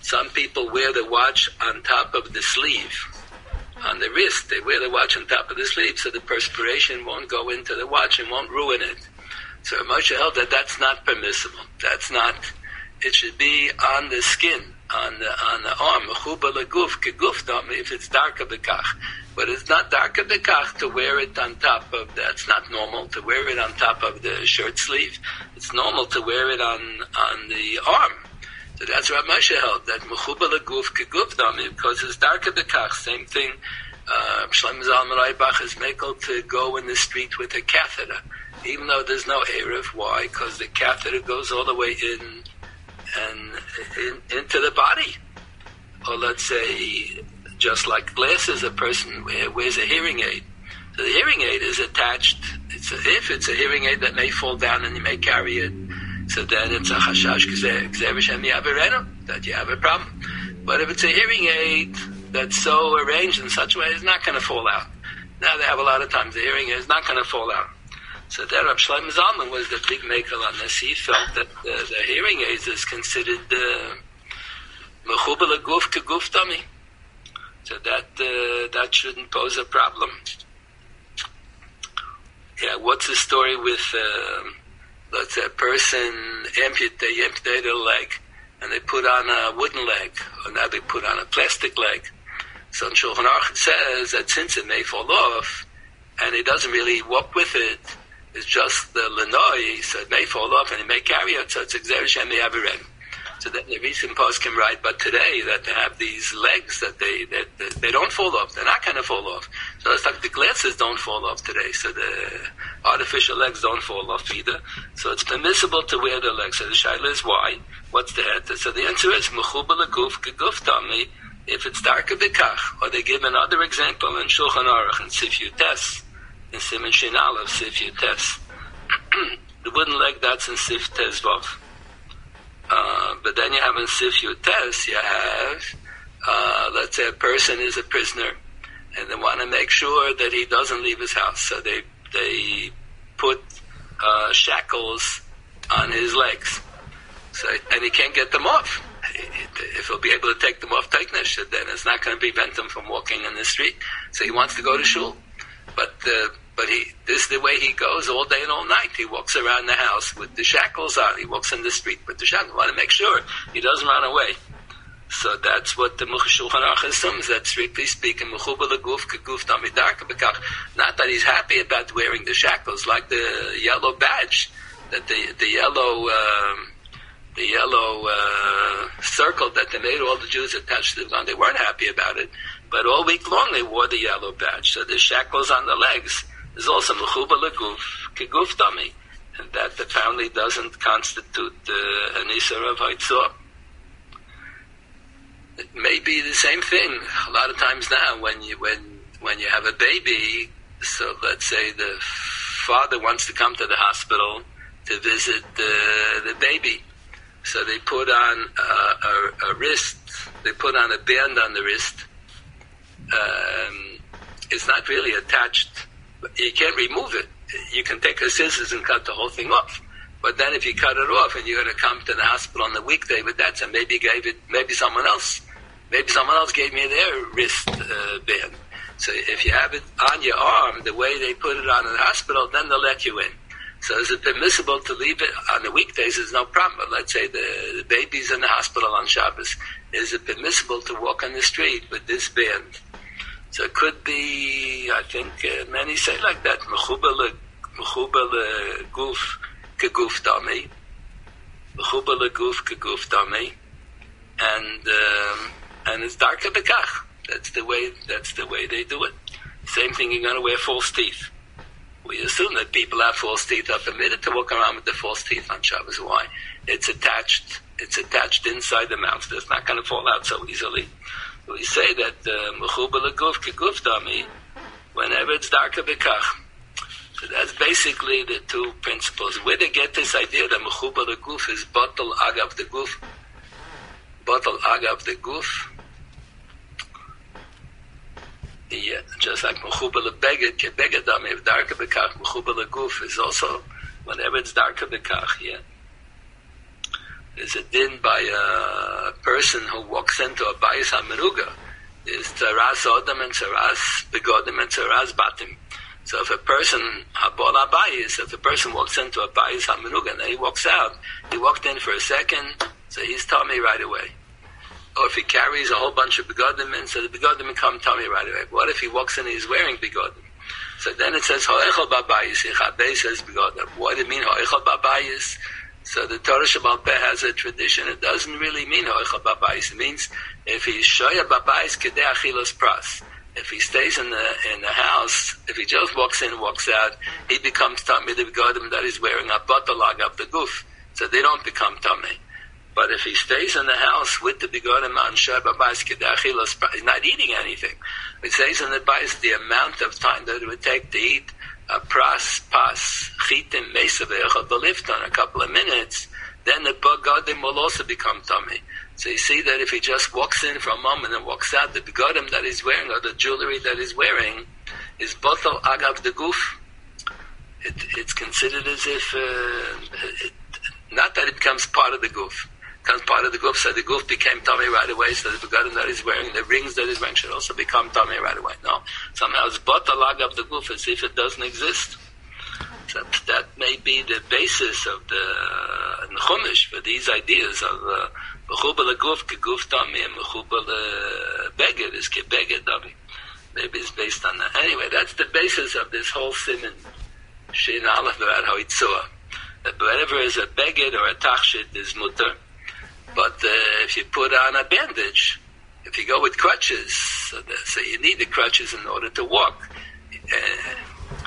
Some people wear the watch on top of the sleeve, on the wrist. They wear the watch on top of the sleeve so the perspiration won't go into the watch and won't ruin it. So Moshe held that that's not permissible. That's not, it should be on the skin, on the on the arm, mechuba leguf, keguf dam, if it's darker bekach. But it's not darker bekach to wear it on top of, that's not normal, to wear it on top of the shirt sleeve. It's normal to wear it on, on the arm. So that's what Moshe held, that mechuba leguf, keguf dam, because it's darker bekach. Same thing, uh, Shlomo Zalman Auerbach is makel to go in the street with a catheter, even though there's no erev. Why? Because the catheter goes all the way in and in, into the body. Or let's say, just like glasses, a person wears a hearing aid. So the hearing aid is attached. It's a, if it's a hearing aid that may fall down and you may carry it, so then it's a chashash that you have a problem. But if it's a hearing aid that's so arranged in such a way, it's not going to fall out. Now they have a lot of times the hearing aid is not going to fall out. So there, Rav Shlomo Zalman was the big maker on this. He felt that uh, the hearing aids is considered mechuba leguf keguf dami. So that uh, that shouldn't pose a problem. Yeah, what's the story with, uh, let's say, a person amputate, they amputate a leg, and they put on a wooden leg, or now they put on a plastic leg. So in Shulchan Aruch it says that since it may fall off, and it doesn't really walk with it, it's just the lanoi, so it may fall off and it may carry it, so it's exer shem yavirem. So then the recent post can write, but today that they have these legs that they that, that they don't fall off, they're not going to fall off. So it's like the glasses don't fall off today, so the artificial legs don't fall off either. So it's permissible to wear the legs. So the shaila is why? What's the head? So the answer is mechuba leguf keguf dami. If it's darker bekach, or they give another example in Shulchan Aruch in Sif Yutes. In Siman Shin Aleph, Sif Yutes. The wooden leg, that's in Sif Tezvav. Uh, but then you have in Sif Yutes, you have, uh, let's say a person is a prisoner, and they want to make sure that he doesn't leave his house. So they they put uh, shackles on his legs, so and he can't get them off. If he'll be able to take them off tightness, then it's not going to prevent him from walking in the street. So he wants to go to shul. But uh, but he this is the way he goes all day and all night. He walks around the house with the shackles on. He walks in the street with the shackles. I want to make sure he doesn't run away. So that's what the Shulchan Aruch assumes, that strictly speaking, mechuba leguf keguf dami darka bekach. Not that he's happy about wearing the shackles, like the yellow badge, that the the yellow um, the yellow uh, circle that they made all the Jews attached to them. They weren't happy about it. But all week long they wore the yellow badge. So the shackles on the legs is also mechuba leguf keguf dami, and that apparently doesn't constitute uh, an isur of haitzor. It may be the same thing a lot of times now when you when when you have a baby. So let's say the father wants to come to the hospital to visit the the baby. So they put on uh, a, a wrist. They put on a band on the wrist. Um, it's not really attached. You can't remove it. You can take a scissors and cut the whole thing off. But then if you cut it off and you're going to come to the hospital on the weekday with that, so maybe gave it, maybe someone else, maybe someone else gave me their wrist uh, band. So if you have it on your arm, the way they put it on in the hospital, then they'll let you in. So is it permissible to leave it on the weekdays? There's no problem. But let's say the, the baby's in the hospital on Shabbos. Is it permissible to walk on the street with this band? So it could be, I think uh, many say like that, mechuba leguf keguf dami, mechuba leguf keguf dami, and um, and it's darker bekach. That's the way. That's the way they do it. Same thing. You're going to wear false teeth. We assume that people have false teeth are permitted to walk around with the false teeth on Shabbos. Why? It's attached. It's attached inside the mouth. It's not going to fall out so easily. We say that mechuba leguf keguf dami, whenever it's darker bekach. So that's basically the two principles. Where they get this idea that mechuba leguf is batal agav the guf, batal agav the guf. Yeah, just like mechuba lebeged kebeged dami, if darker bekach, mechuba leguf is also whenever it's darker bekach. Yeah. There's a din by a person who walks into a bayis hamenuga. There's tzaras odam and tzaras begodim and tzaras batim. So if a person, habol abayis, if a person walks into a bayis hamenuga and then he walks out, he walked in for a second, so he's tummy right away. Or if he carries a whole bunch of begodim in, so the begodim become tummy right away. What if he walks in and he's wearing begodim? So then it says, ho'echol babayis, Yechabei says begodim. What does it mean, ho'echol babayis? So the Torah Shabbal Peh has a tradition. It doesn't really mean ho'echol babayis. It means if he's shoya babayis kedei achilos pras. If he stays in the in the house, if he just walks in and walks out, he becomes tummy the begodim that he's wearing a batalag of the goof. So they don't become tummy. But if he stays in the house with the begodim on shoya babayis kedei achilos pras, he's not eating anything. It says in the bayis the amount of time that it would take to eat a pras, pas, chitim, mesa, ve'echad, belifton, a couple of minutes, then the begodim will also become tummy. So you see that if he just walks in for a moment and walks out, the begodim that he's wearing or the jewelry that he's wearing is botal agav the goof. It, it's considered as if, uh, it, not that it becomes part of the goof. It becomes part of the goof, so the goof became tummy right away, so the begodim that he's wearing, the rings that he's wearing should also become tummy right away. No. Somehow it's botal agav the goof as if it doesn't exist. So that may be the basis of the uh, Chumash for these ideas of mechubal aguf keguf tummy and mechubal beged is kebeged tummy. Maybe it's based on that. Anyway, that's the basis of this whole siman shein aleph about hoitzua. That whatever is a beged or a tachshit is mutter. But uh, if you put on a bandage, if you go with crutches, so, the, so you need the crutches in order to walk. Uh,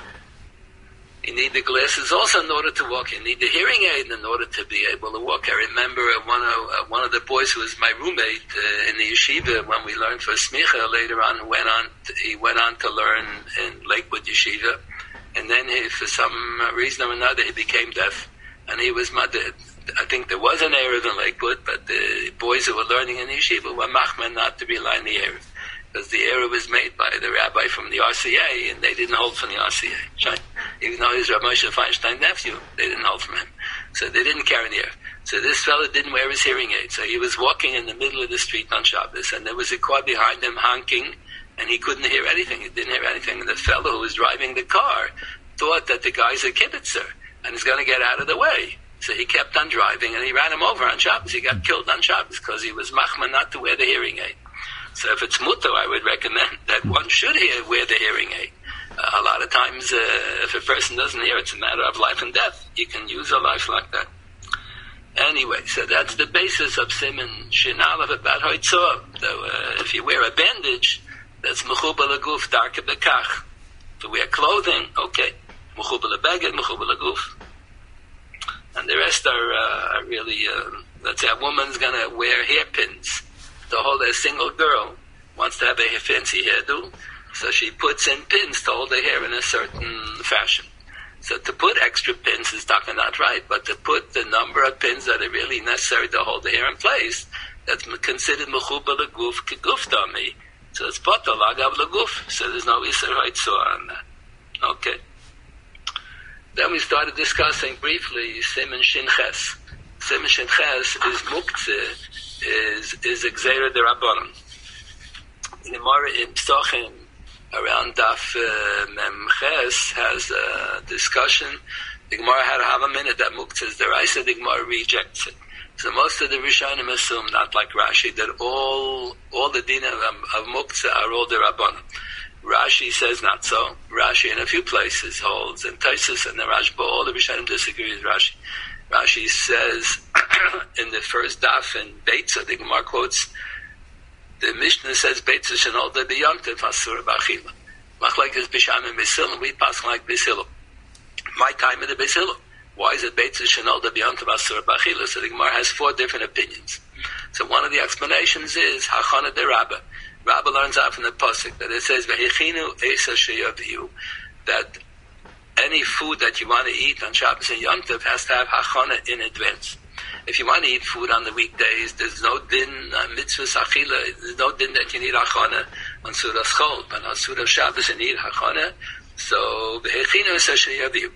You need the glasses also in order to walk. You need the hearing aid in order to be able to walk. I remember one of uh, one of the boys who was my roommate uh, in the yeshiva when we learned for smicha. Later on, went on to, he went on to learn in Lakewood Yeshiva, and then he, for some reason or another, he became deaf, and he was mother. I think there was an Erev in Lakewood, but the boys who were learning in the yeshiva were machman not to be line the Erev, because the Erev was made by the rabbi from the R C A, and they didn't hold from the R C A. Right? Even though he was Rav Moshe Feinstein's nephew, they didn't hold from him. So they didn't carry the Erev. So this fellow didn't wear his hearing aid. So he was walking in the middle of the street on Shabbos, and there was a car behind him honking, and he couldn't hear anything. He didn't hear anything. And the fellow who was driving the car thought that the guy's a kibbutzer, and he's going to get out of the way. So he kept on driving, and he ran him over on Shabbos. He got killed on Shabbos because he was machman not to wear the hearing aid. So if it's mutter, I would recommend that one should hear, wear the hearing aid. Uh, a lot of times, uh, if a person doesn't hear, it's a matter of life and death. You can use a life like that. Anyway, so that's the basis of siman shinalav about hoitzah. So uh, if you wear a bandage, that's mechubal aguf darke bekach. If you wear clothing, okay, mechubal beged, mechubal aguf. And the rest are uh, really, uh, let's say a woman's going to wear hairpins to hold a single girl, wants to have a fancy hairdo, so she puts in pins to hold her hair in a certain fashion. So to put extra pins is not right, but to put the number of pins that are really necessary to hold the hair in place, that's considered mechubal aguf keguf dami. So it's potal agav leguf. So there's no iser hoitzah on that. Okay. Then we started discussing briefly siman shinches. Siman shinches is muktzeh, is is Gzeira de Rabbanon. The Gemara in Psachim around Daf uh, Mem Ches has a discussion. The Gemara had to have a minute that Muktzah is deraisa. The Gemara rejects it. So most of the Rishonim assume, not like Rashi, that all all the din of, of Muktzah are all the Rabbanon. Rashi says not so. Rashi in a few places holds, and Taisus and the Rashba, all the Rishonim disagree with Rashi. Rashi says in the first daf in Beitza, the Gemara quotes, the Mishnah says Beitza shenol de b'yontev asur b'achila. Machlekes b'sham and b'silu, we pass like b'silu. My time in the b'silu. Why is it Beitza shenol de b'yontev asur b'achila? So the Gemara has four different opinions. So one of the explanations is hachana de Rabba. Rabba learns out from the pasuk that it says v'hechinu esa sheyaviu, that any food that you want to eat on Shabbos and Yom Tov has to have hachana in advance. If you want to eat food on the weekdays, there's no din, uh, mitzvahs achila, there's no din that you need hachana on Surah Chol, but on Surah Shabbos you need hachana. So, v'hechinu es asher yaviu.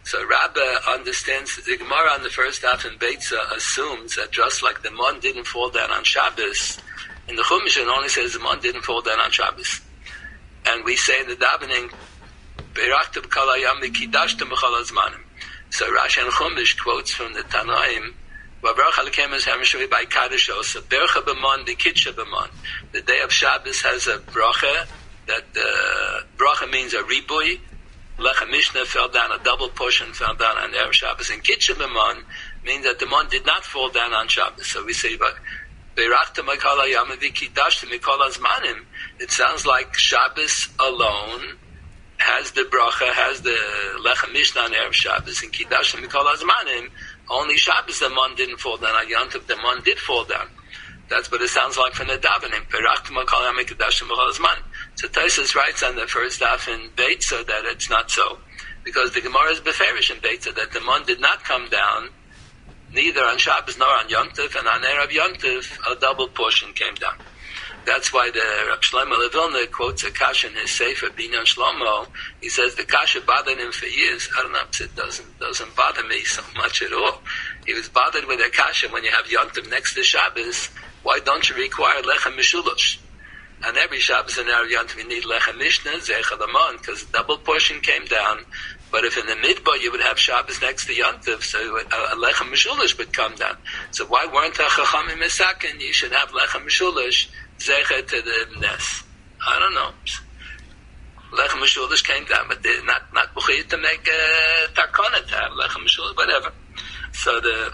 So Rabbah understands, the Gemara on the first half in Beitza assumes that just like the mon didn't fall down on Shabbos, in the Chumash it only says the mon didn't fall down on Shabbos. And we say in the davening, Beirachta b'kol hayam v'kidashta b'chol hazmanim. So Rashi and Chumash quotes from the Tanaim, V'avarach aleichem es hamishavi by Kaddish also, Bercha b'mon v'kidsha b'mon. The day of Shabbos has a bracha, that uh, bracha means a ribui. Lechem Mishnah fell down, a double portion fell down on Erev Shabbos. And Kidsha B'mon means that the mon did not fall down on Shabbos. So we say, Beirachta Mikol Hayam v'Kidashta Mikol Hazmanim. It sounds like Shabbos alone has the bracha, has the Lechem Mishnah on Erev Shabbos, and Kidashta Mikol Hazmanim. Only Shabbos the mon didn't fall down. On Yom Tov the mon did fall down. That's what it sounds like from the davening. Beirachta Mikol Hayam v'Kidashta Mikol Hazmanim. So Tosfos writes on the first half in Beitza that it's not so, because the Gemara is beferish in Beitza that the mon did not come down, neither on Shabbos nor on Yom Tov, and on Erev Yom Tov a double portion came down. That's why the Rav Shlomo Levilna quotes a kasha in his Sefer Binyan Shlomo. He says the kasha bothered him for years. I don't know if it doesn't doesn't bother me so much at all. He was bothered with a kasha when you have Yom Tov next to Shabbos. Why don't you require lechem mishulash? And every Shabbos and Erev Yom Tov you need lechem mishnah, zeicha lamon, because the double portion came down. But if in the midbar you would have Shabbos next to Yom Tov, so a lechem mishulish would come down. So why weren't the chachamim misakin? You should have lechem mishulish, zeicha to the nes. I don't know. Lechem mishulish came down, but they're not not buchiyah to make a takana to have lechem mishulish, whatever. So the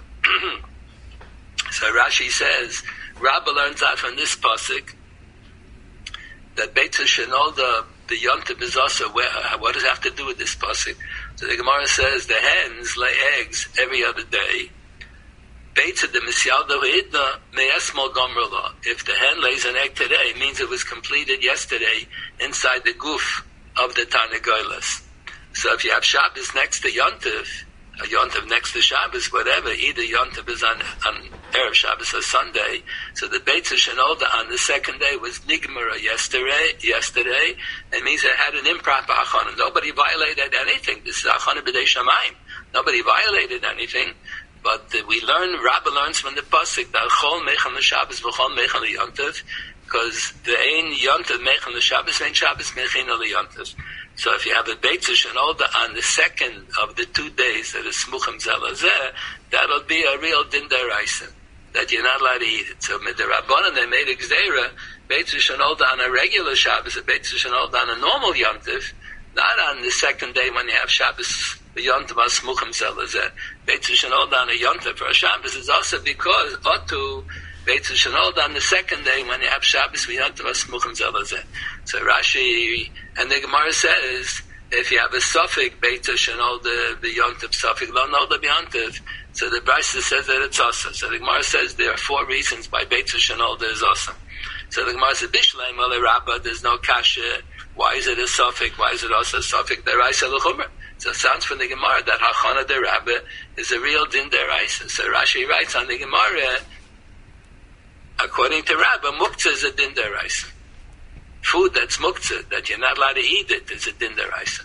so Rashi says, Rabbah learns out from this pasuk that Beitza Shenolda, the Yom Tov is also where, what does it have to do with this pasuk? So the Gemara says the hens lay eggs every other day. Beitza the Misyalda Hidna Me'esmol Gomrla. If the hen lays an egg today, it means it was completed yesterday inside the goof of the Tarnagolas. So if you have Shabbos next to Yom Tov, a Yom Tov next to Shabbos, whatever, either Yom Tov is on, on Erev Shabbos or Sunday, so the Beitza Shenolda on the second day was Nigmara yesterday, yesterday, it means it had an improper Achana. Nobody violated anything. This is Achana B'dei Shamayim. Nobody violated anything, but uh, we learn, Rabbah learns from the Pasuk, that Chol Mechan L'Shabbos V'chol Mechan L'Yom Tov, because the Ein Yom Tov Mechan L'Shabbos, Ein Shabbos Mechin L'Yom Tov. So if you have a Beitza Shenolda on the second of the two days that is Smuchim Zelazeh, that'll be a real Din D'Oraisa, that you're not allowed to eat it. So with the Rabbanan, they made a Gzeira, Beitza Shenolda on a regular Shabbos, a Beitza Shenolda on a normal Yom Tov, not on the second day when you have Shabbos, the Yom Tov Smuchim Zelazeh. Beitza Shenolda on a Yom Tov for a Shabbos is also because Otu Beitza Shenolda on the second day when you have Shabbos Yom Tov Smuchim Zelazeh. So Rashi and the Gemara says if you have a suffix Beitza Shenolda the Yom Tov suffix Lo Nolda Yom Tov, so the Brisa says that it's awesome. So the Gemara says there are four reasons why Beitza Shenolda is awesome. So the Gemara says Bishleim Ole Rabbah, there's no kasha. Why is it a suffix? Why is it also a suffix Deraisa L'Chumra? So it sounds from the Gemara that Hachana de Rabbah is a real Din Deraisa. So Rashi writes on the Gemara, according to Rabbah, Muktzah is a Din Deraisa. Food that's Muktzah, that you're not allowed to eat it, is a Din Deraisa.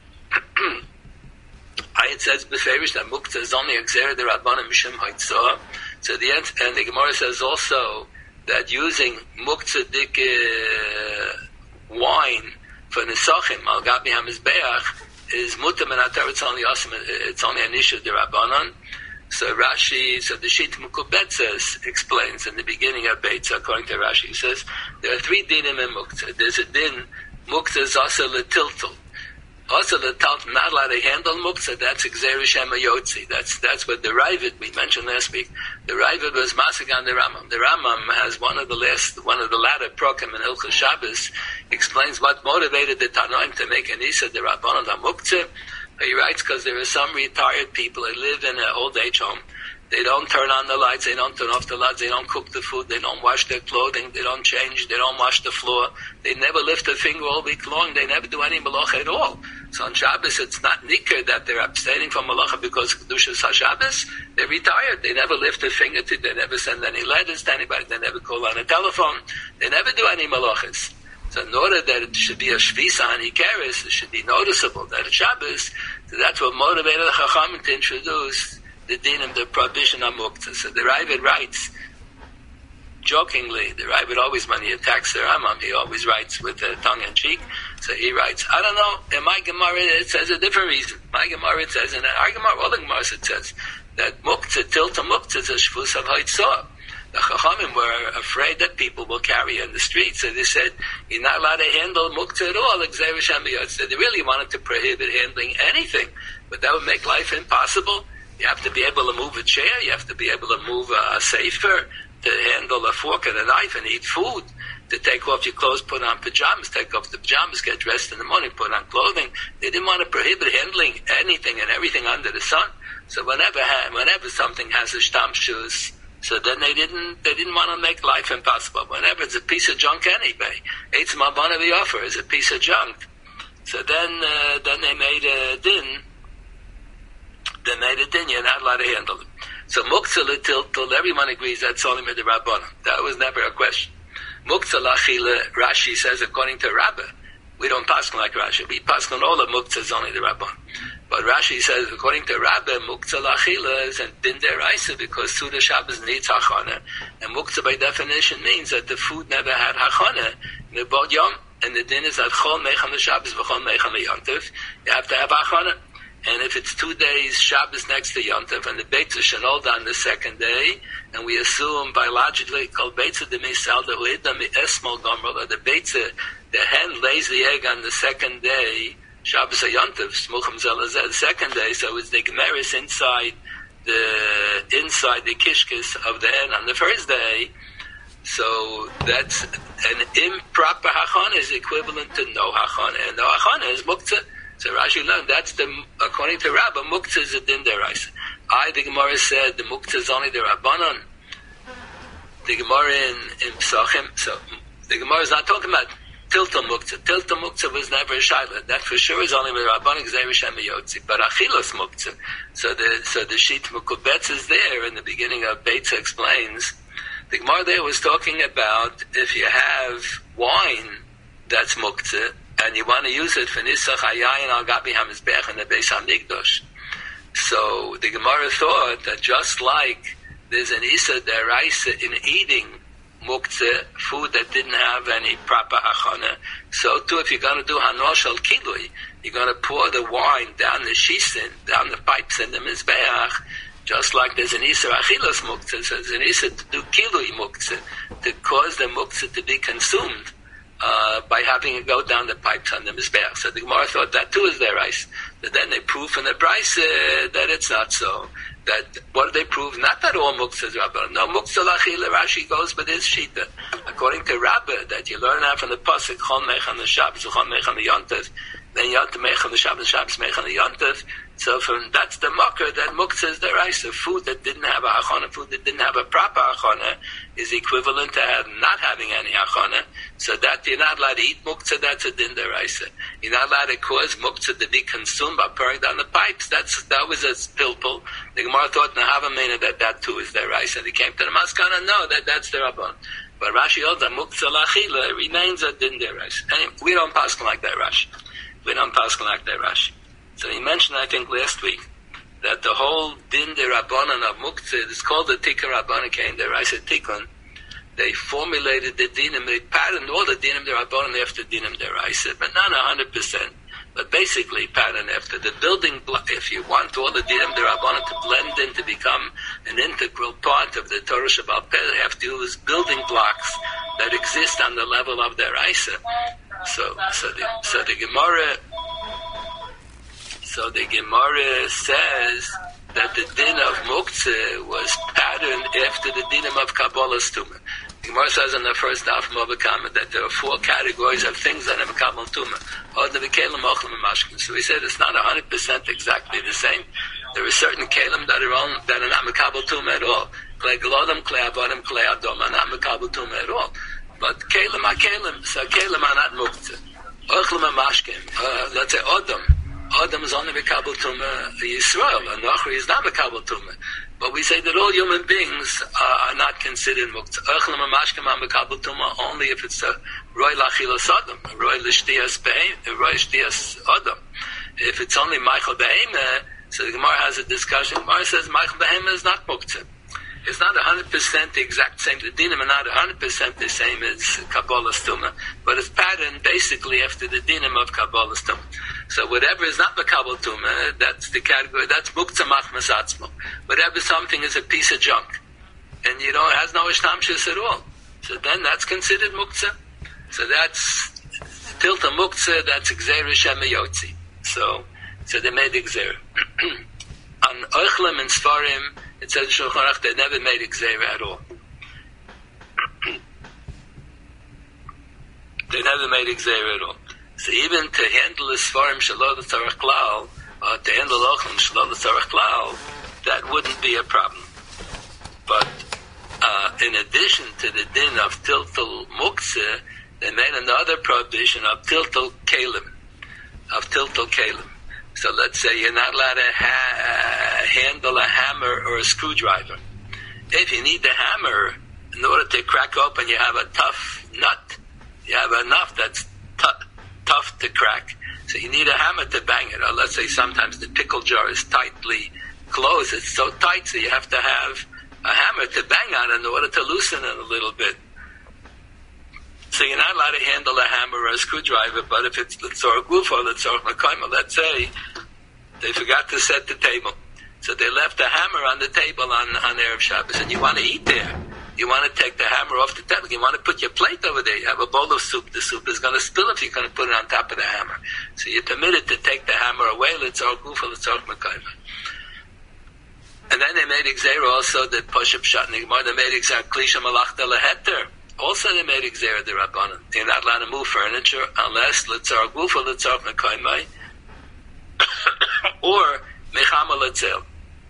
It says beferish that Muktzah is only a Gzera de Rabbanan Mishum Haitzah. So the end, and the Gemara says also that using Muktzah dik uh, wine for Nesachim, Al Gabi HaMizbeach, is Mutam and Atar, it's only awesome, it's only an issue de Rabbanan. So Rashi, so the Shit Mukubetzes explains in the beginning of Beitza, according to Rashi, he says, there are three dinim in Muktzah. There's a din, Muktzah is also letiltul. Also letiltul, not allowed to handle Muktzah, that's Gzeira Shema Yotzi. That's, that's what the Ravid, we mentioned last week, the Ravid was Masagan the Ramam. The Ramam has one of the last, one of the latter prokim in Hilchos Shabbos, explains what motivated the Tanoim to make an Isa de Rabbanan on Muktzah. He writes because there are some retired people that live in an old age home. They don't turn on the lights, they don't turn off the lights, they don't cook the food, they don't wash their clothing, they don't change, they don't wash the floor, they never lift a finger all week long, they never do any malacha at all. So on Shabbos it's not nikar that they're abstaining from malacha because Kedushas HaShabbos, they're retired, they never lift a finger to, they never send any letters to anybody, they never call on a telephone, they never do any malachas. So in order that it should be a shvisa and ikeres, it should be noticeable that it's Shabbos, So that's what motivated the Chachamim to introduce the din of the prohibition of muktzah. So the Ravid writes, jokingly, the Ravid always, when he attacks the Rambam, he always writes with a tongue-in-cheek. So he writes, I don't know, in my Gemara it says a different reason. My Gemara it says, in our Gemara, all the Gemara it says, that muktzah, tilta muktzah is a shvus of haitzah. The Chachamim were afraid that people will carry in the streets, so they said, you're not allowed to handle muktzah at all, like Zerish Hamiyot. So they really wanted to prohibit handling anything, but that would make life impossible. You have to be able to move a chair, you have to be able to move a sefer, to handle a fork and a knife and eat food, to take off your clothes, put on pajamas, take off the pajamas, get dressed in the morning, put on clothing. They didn't want to prohibit handling anything and everything under the sun. So whenever whenever something has a shtamshus, so then they didn't they didn't want to make life impossible. Whenever it's a piece of junk anyway, Eitz Mabana the offer is a piece of junk. So then uh, then they made a din. They made a din. You're not allowed to handle it. So muktzah l'tiltul, everyone agrees that's only with the Rabbanan. That was never a question. Muktzah l'achila, Rashi says, according to Rabbah, we don't paskin like Rashi. We paskin all of muktzah is only the Rabbanan. But Rashi says, according to Rabbah, muktzah l'achila is a din deraisa because Suda Shabbos needs hachana. And muktzah by definition means that the food never had hachana. In the Bod Yom, and the din is that chol mechan l'Shabbos v'chol mechan l'Yontif, you have to have hachana. And if it's two days Shabbos next to Yontif, and the Beitzah shenolda on the second day, and we assume biologically called Beitzah de Misal the Huida mi Esmol Gomrol, the Beitzah, the hen lays the egg on the second day, Shabbos Yontif, Smuchim Zelazeh, the second day, so it's the Gemeris inside the inside the Kishkis of the hen on the first day. So that's an improper hachana is equivalent to no hachana, and no hachana is muktzah. So Rashi learned that's the, according to Rabbah, muktzah is a din deraisa. I, the Gemara said the muktzah is only the Rabbanon. The Gemara in, in Psachim, so the Gemara is not talking about tilta muktzah. Tilta muktzah was never a shaila. That for sure is only with Rabbanon Gzeirish Hamiyotzi. But achilos muktzah. So the, so the sheet Mukubetz is there in the beginning of Beitzah explains. The Gemara there was talking about if you have wine that's muktzah, and you want to use it for Nisach Hayayin Al Gabi HaMizbech and the Beis HaMikdash. So the Gemara thought that just like there's an Issa Deraisa in eating muktzah, food that didn't have any proper hachana, so too if you're going to do Hanosh Al Kilui, you're going to pour the wine down the shisin, down the pipes in the Mizbeach, just like there's an Issa Achilas muktzah, so there's an Issa to do Kilui muktzah, to cause the muktzah to be consumed. Uh, by having it go down the pipes on the Mizbeach. So the Gemara thought that too is their rice. But then they prove from the Bryce uh, that it's not so. That, what do they prove? Not that all muktzah is Rabbah. No, muktzah l'achila, Rashi goes with his shita. According to Rabbah, that you learn out from the Pasuk, chol mechan l'Shabbos, chol mechan l'Yontif, then Yontif mechan l'Shabbos, Shabbos mechan l'Yontif. So from, that's the mocker, that muktzah is the rice. A food that didn't have a hachana, food that didn't have a proper hachana, is equivalent to have, not having any hachana. So that you're not allowed to eat muktzah, that's a din deraisa. You're not allowed to cause muktzah to be consumed by pouring down the pipes. That's, that was a pilpul. The Gemara thought Nahavamena that that too is deraisa. They came to the Maskana, no, that that's the Rabban. But Rashi holds that muktzah l'achila remains a din deraisa. And we don't pass like that, Rashi. We don't pass like that, Rashi. So he mentioned, I think, last week, that the whole din de Rabbanan of muktzah is called the Tikkun Rabbanan came there. I said Tikkun. They formulated the dinim, they patterned all the dinim de Rabbanan after dinim de Raisa, but not one hundred percent. But basically patterned after the building block. If you want all the dinim de Rabbanan to blend in to become an integral part of the Torah Shabbat Peh, they have to use building blocks that exist on the level of the Raisa. So, so the, so the Gemara, so the Gemara says that the din of muktzah was patterned after the dinim of Kabbalah's tumah. The Gemara says in the first daf Mobakama that there are four categories of things that are Kabbalah tumah. So we said it's not one hundred percent exactly the same. There are certain kelim that are on, that are not Kabbalah tumah at all. Klei Glodam, Klei Avodim, Klei Adom are not Kabbalah tumah at all. But kelim are kelim, so kelim are not muktzah. Ochlim are mashkim. Let's say Odom. Adam is only Mekabel Tumah Yisrael, and Nochri is not Mekabel Tumah. But we say that all human beings uh, are not considered Muktzah. Echlam HaMashkem HaMekabel Tumah only if it's a Roy Lachilas Adam, a Roy L'Shtiyas Bein, a Roy L'Shtiyas Adam. if it's only Michael Behema, so the Gemara has a discussion. Gemara says Michael Behema is not muktzah. It's not one hundred percent the exact same. The dinim are not one hundred percent the same as Kabbalah Stuma, but it's patterned basically after the dinim of Kabbalah Stuma. So whatever is not Kabbalah Stuma, that's the category, that's muktzah machmas atzmo. Whatever something is a piece of junk, and you know, it has no ishtamshus at all. So then that's considered muktzah. So that's tilta muktzah, that's gzeira shema yotzi. So, so they made gzeira. On Oichlem and Sfarim, it says Shulchan Aruch they never made gzeira at all. They never made gzeira at all. So even to handle the Sfarim Shalom Tzarech Klal, or to handle Ochlem Shalom Tzarech Klal, that wouldn't be a problem. But uh, in addition to the din of tiltal muktzah, they made another prohibition of tiltal kalim, of tiltal kalim. So let's say you're not allowed to ha- handle a hammer or a screwdriver. If you need the hammer in order to crack open, you have a tough nut. You have a nut that's t- tough to crack. So you need a hammer to bang it. Or let's say sometimes the pickle jar is tightly closed. It's so tight, so you have to have a hammer to bang on in order to loosen it a little bit. So you're not allowed to handle a hammer or a screwdriver, but if it's L'tzorach Gufo or L'tzorach Mekayma, let's say they forgot to set the table. So they left a hammer on the table on, on Erev Shabbos, and you want to eat there. You want to take the hammer off the table. You want to put your plate over there. You have a bowl of soup. The soup is going to spill if you're going to put it on top of the hammer. So you're permitted to take the hammer away, L'tzorach Gufo, L'tzorach Mekayma. And then they made Gzeira also, the Poshup Shat Nigmar, they made Gzeira Klisha Malachta Leheter. Also they made Gzeira the Rabbanan. You're not allowed to move furniture unless L'tzorach Gufo, L'tzorach Mekayma, or Mechama L'tzel.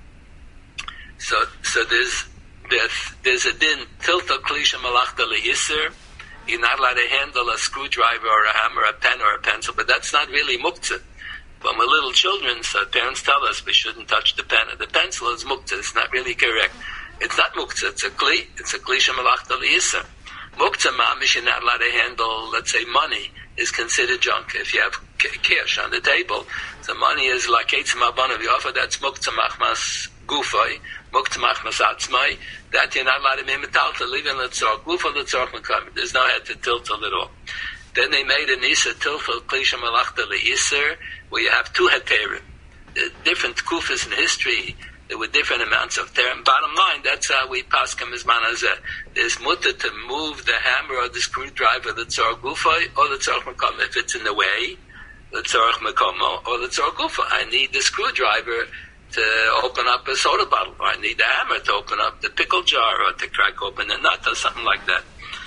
So, so there's, there's, there's a din, Tilta Klisha Malachta Lehisser. You're not allowed to handle a screwdriver or a hammer, a pen or a pencil, but that's not really muktzah. When we're little children, so parents tell us we shouldn't touch the pen or the pencil. Is muktzah. It's not really correct. It's not muktzah. It's a kli. It's a kli shemalachta liyisa. Muktzah mamish, you're not allowed to handle, let's say, money is considered junk. If you have cash on the table, so money is like eitzim abanav yofa. That's muktzah machmas gufay, muktzah machmas atzmai. That you're not allowed to be metal to live in l'tzorach gufa l'tzorach mekayim. There's no head to tiltal at all. Then they made an isa tilfel klisha malachta leiser, where you have two heterim. Different kufas in history, there were different amounts of terim. Bottom line, that's how we paskim as manazeh. There's mutter to move the hammer or the screwdriver, the tzorach gufay or the tzorach mekom. If it's in the way, the tzorach mekom or the tzorach gufay. I need the screwdriver to open up a soda bottle, or I need the hammer to open up the pickle jar or to crack open a nut or something like that.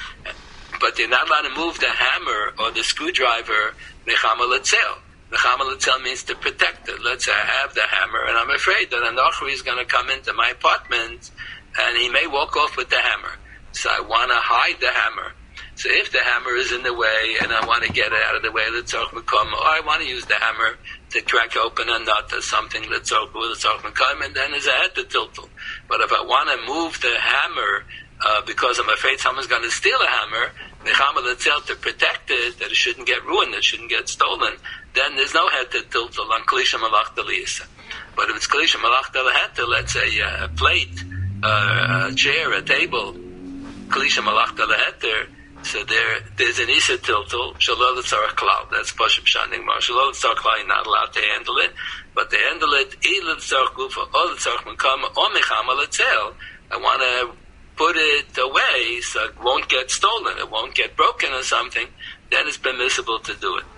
But you're not allowed to move the hammer or the screwdriver mechama l'tzel. Mechama l'tzel means to protect it. Let's say I have the hammer and I'm afraid that an ochri is going to come into my apartment and he may walk off with the hammer. So I want to hide the hammer. So if the hammer is in the way and I want to get it out of the way, l'tzorach mekom, or I want to use the hammer to crack open a nut or something, l'tzorach mekom, and then there's a head to tiltal. But if I want to move the hammer uh, because I'm afraid someone's going to steal a hammer, mechama l'tzel, to protect it, that it shouldn't get ruined, it shouldn't get stolen, then there's no head to tiltal on klisha malachta liyisa. But if it's klisha malachta leheta, let's say uh, a plate, uh, a chair, a table, klisha malachta leheta, so there, there's an isa tiltal, shalol l'tzarech klal, that's Poshup Shaning Mar, shalol l'tzarech klal, you're not allowed to handle it, but to handle it, either l'tzarech gufa, or l'tzarech mekama, or mechama l'tzel, I want to put it away so it won't get stolen, it won't get broken or something, then it's permissible to do it.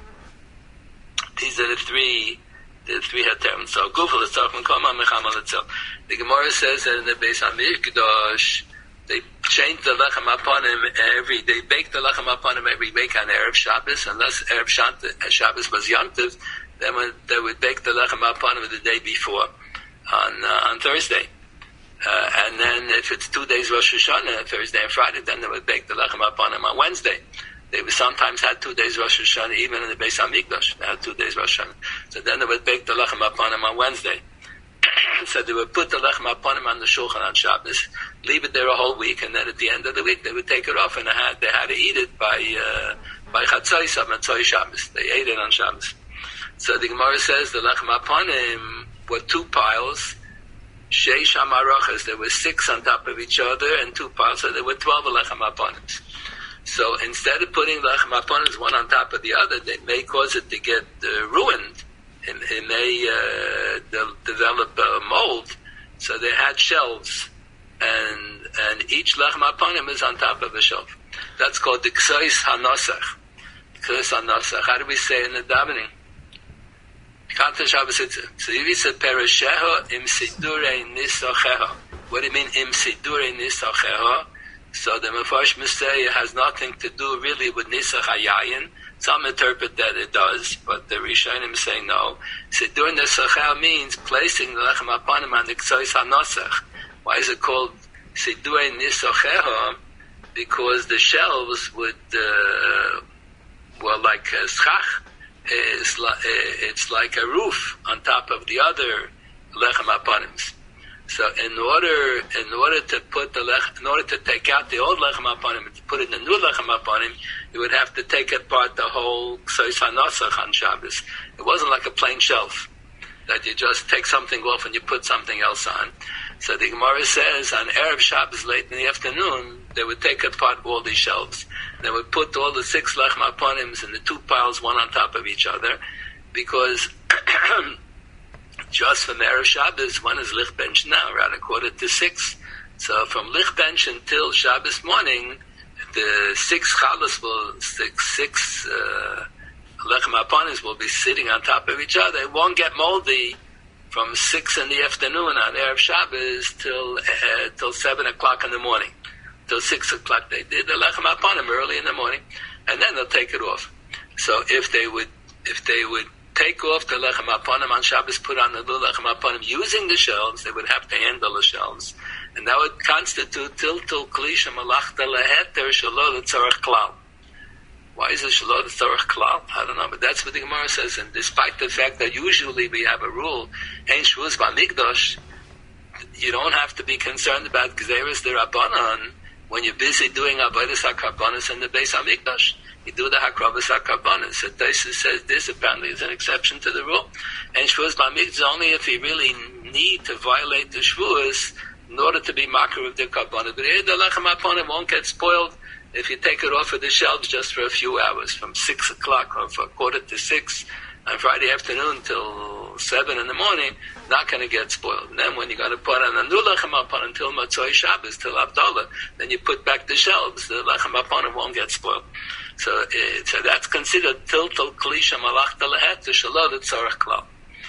These are the three, the three heterim. So, gufa l'tzarech mekama, mechama l'tzel. The Gemara says that in the Beis HaMikdash, they changed the lechem upon him every, they baked the lechem upon him every week on Erev Shabbos, unless Erev Shabbos was Yontiv, then when they would bake the lechem upon him the day before, on uh, on Thursday. Uh, and then if it's two days Rosh Hashanah, Thursday and Friday, then they would bake the lechem upon him on Wednesday. They would sometimes had two days Rosh Hashanah, even in the Beis HaMikdash, they had two days Rosh Hashanah. So then they would bake the lechem upon him on Wednesday. So they would put the lechem upon him on the shulchan on Shabbos, leave it there a whole week, and then at the end of the week they would take it off, and they had, they had to eat it by uh, by Chatzos on Motzei Shabbos. They ate it on Shabbos. So the Gemara says the lechem aponim were two piles. Sheish hamarachas, there were six on top of each other, and two piles, so there were twelve lechem aponims. So instead of putting lechem aponims one on top of the other, they may cause it to get uh, ruined. It, it may uh, de- develop a mold. So they had shelves, and and each lechem aponim is on top of a shelf. That's called the ksois hanosach. Ksois hanosach. How do we say in the davening? So if he said perasheho im sidurei nisocheho. What do you mean im sidurei nisocheho? So the Mefarsh Messiah has nothing to do really with nisach hayayin. Some interpret that it does, but the Rishonim say no. Sidur nisocheho means placing the lechem aponim on the ksois hanosach. Why is it called sidurei nisocheho? Because the shelves would uh, were like a schach. Is like, it's like a roof on top of the other lechem aponims. So in order in order to put the lech, in order to take out the old lechem aponim and to put in the new lechem aponim, you would have to take apart the whole ksois hanosach on Shabbos. It wasn't like a plain shelf that you just take something off and you put something else on. So the Gemara says on Erev Shabbos late in the afternoon, they would take apart all these shelves. They would put all the six lechem aponims in the two piles, one on top of each other, because just from Erev Shabbos, one is lich bench now, around a quarter to six. So from lich bench until Shabbos morning, the six chalas will, six, six uh, lechem aponims will be sitting on top of each other. It won't get moldy from six in the afternoon on Erev Shabbos till uh, till seven o'clock in the morning. Till six o'clock they did the lechem aponim early in the morning, and then they'll take it off. So if they would if they would take off the lechem aponim on Shabbos, put on the little lechem aponim using the shelves, they would have to handle the shelves, and that would constitute tiltul klisha malachta leheter shelo l'tzarech klal. Why is it shelo l'tzarech klal? I don't know, but that's what the Gemara says. And despite the fact that usually we have a rule, ein shvuz b'mikdash, you don't have to be concerned about gzeres d'Rabbanan when you're busy doing avodas hakarbanos in the Beis Hamikdash. You do the hakravas hakarbanos. So Tosfos says this apparently is an exception to the rule. And shvuas b'mikdash only if you really need to violate the shvuas in order to be makar of the karbanos. But here the lechem aponim won't get spoiled if you take it off of the shelves just for a few hours, from six o'clock or for a quarter to six on Friday afternoon till seven in the morning, not going to get spoiled. And then when you got to put on a new lechem aponim until Matzoi Shabbos, till Havdalah, then you put back the shelves, the lechem aponim won't get spoiled. So, it, so that's considered tiltul klisha malachta lehet shelo l'tzarech klal.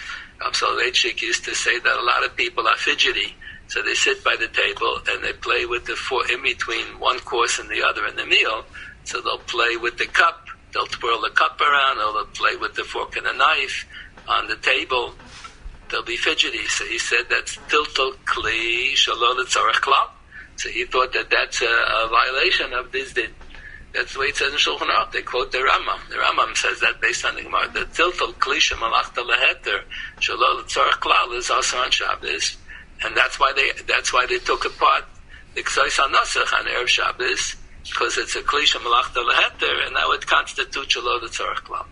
Absol used to say that a lot of people are fidgety, so they sit by the table and they play with the four in between one course and the other in the meal. So they'll play with the cup, they'll twirl the cup around, or they'll play with the fork and the knife on the table. They'll be fidgety. So he said that's tiltul kli shelo l'tzarech klal. So he thought that that's a, a violation of this din. That's the way it says in Shulchan Aruch. They quote the Rambam. The Rambam says that based on the Gemara. The tiltul klisha malachta leheter shelo l'tzarech klal is also on Shabbos, and that's why they that's why they took apart the ksois hanosach on Erev Shabbos, because it's a klisha malachta leheter, and that would constitute shelo l'tzarech klal.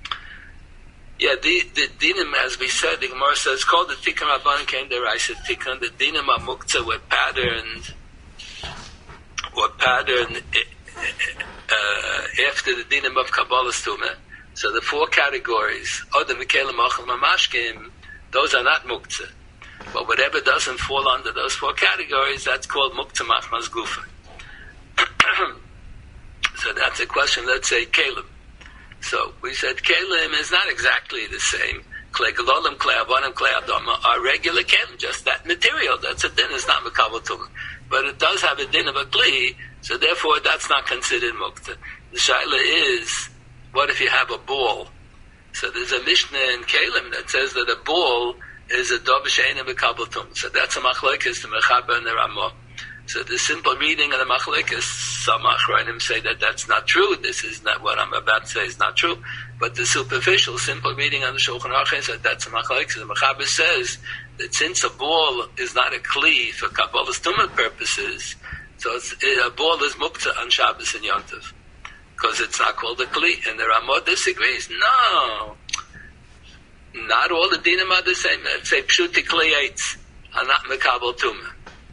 Yeah, the the dinim, as we said, the Gemara says called the tikkun rabbanan came the Raisa tikkun. The dinim amuktzah were patterned, were patterned. Uh, after the dinim of Kabbalah's Tumah. So the four categories, Odem, Mikelim, Ochel, Mamashkim, those are not Muktzah. But whatever doesn't fall under those four categories, that's called Muktzah Machmas Gufa. So that's a question, let's say Kalim. So we said Kalim is not exactly the same. Klei Galolim, Klei Avonim, Klei Adama are regular Kalim, just that material. That's a din, it's not Mekabel Tumah. But it does have a din of a Kli, so therefore that's not considered Muktzah. The Shaila is, what if you have a ball? So there's a Mishnah in Kalim that says that a ball is a Dov She'ein Mekabel Tumah. So that's a Machlokes, the Mechaber and the Ramah. So the simple reading of the Machlokes, some Achronim say that that's not true. This is not what I'm about to say is not true. But the superficial, simple reading on the Shulchan Aruch is that that's a Machlokes. The Mechaber says that since a ball is not a Kli for Kabbalah's Tumah purposes, so it's, a ball is Muktzah on Shabbos and Yom Tov, because it's not called a Kli. And the Ramah disagrees. No. not all the dinim are the same. Let's say pshuti kliyates are not mekabel tuma.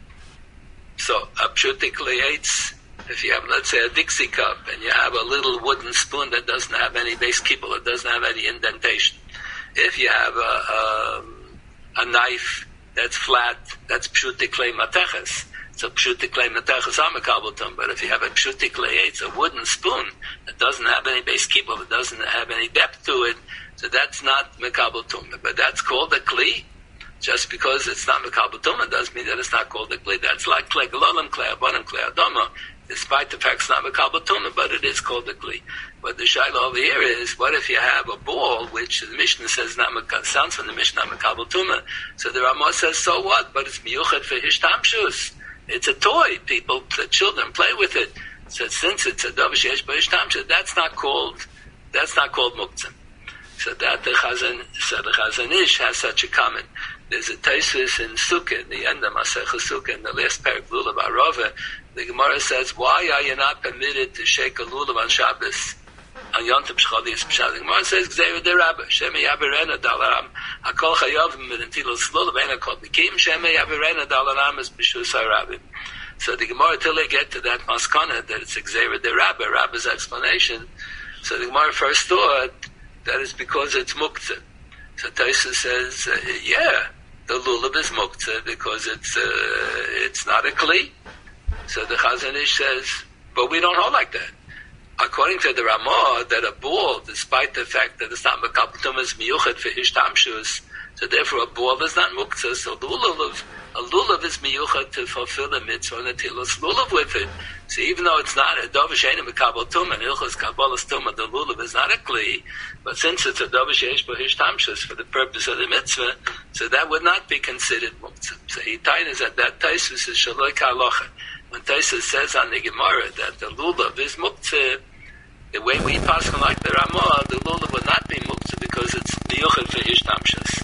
So a pshuti kliyates, if you have, let's say, a Dixie cup, and you have a little wooden spoon that doesn't have any base kibble, it doesn't have any indentation. If you have a, a, a knife that's flat, that's pshuti klei mateches. So pshuti klei mateches are mekabel tuma. But if you have a pshuti kliyates, a wooden spoon that doesn't have any base kibble, it doesn't have any depth to it, so that's not mekabel tuma. But that's called a kli. Just because it's not mekabel tuma doesn't mean that it's not called a kli. That's like klei galolim, klei abonim, klei adoma. Despite the fact it's not mekabel tuma, but it is called a kli. But the shaila over here is, what if you have a ball, which the Mishnah says not mekabel, sounds from the Mishnah mekabel tuma. So the Ramah says, so what? But it's miyuchat for hishtamshus. It's a toy. People, the children play with it. So since it's a davar sheyesh bo hishtamshus, that's not called, that's not called muktzah. So that the Chazan, so the Chazon Ish has such a comment. There's a Tosfos in Sukkah, the end of Masechah Sukkah, in the last parak lulav arova. The Gemara says, why are you not permitted to shake a lulav on Shabbos? On Yom Tov Shchadis B'Shabbos. The Gemara says, Gzeira derabba, Shema Yaberena Dalaram, Hakol Chayovim Menentilos Lulav Eina Kol Bikim, Shema Yaberena Dalaram is B'Shus HaRabim. So the Gemara, till they get to that maskana, that it's Gzeira derabba, Rabba's explanation, so the Gemara first thought that is because it's muktzah. So Tosfos says, uh, yeah, the lulav is muktzah because it's uh, it's not a kli. So the Chazon Ish says, but we don't hold like that. According to the Ramah, that a ball, despite the fact that it's not mekabel tuma, is miyuchet for hishtamshus, so therefore a ball is not muktzah. So the lulav, a lulav is miyuchet to fulfill the mitzvah and netilas lulav with it. So even though it's not a davar she'einu mekabel tuma, and ilchos kabbalas tuma, the lulav is not a kli, but since it's a davar sheyesh bo hishtamshus for the purpose of the mitzvah, so that would not be considered muktzah. So he ties at that Tosfos is shaloi ka'alocha. When Tosfos says on the Gemara that the lulav is muktzah, the way we pass like the Ramah, the lulav would not be muktzah because it's miyuchet for hishtamshus.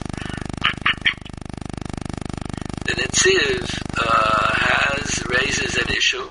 The Netziv uh, has raises an issue,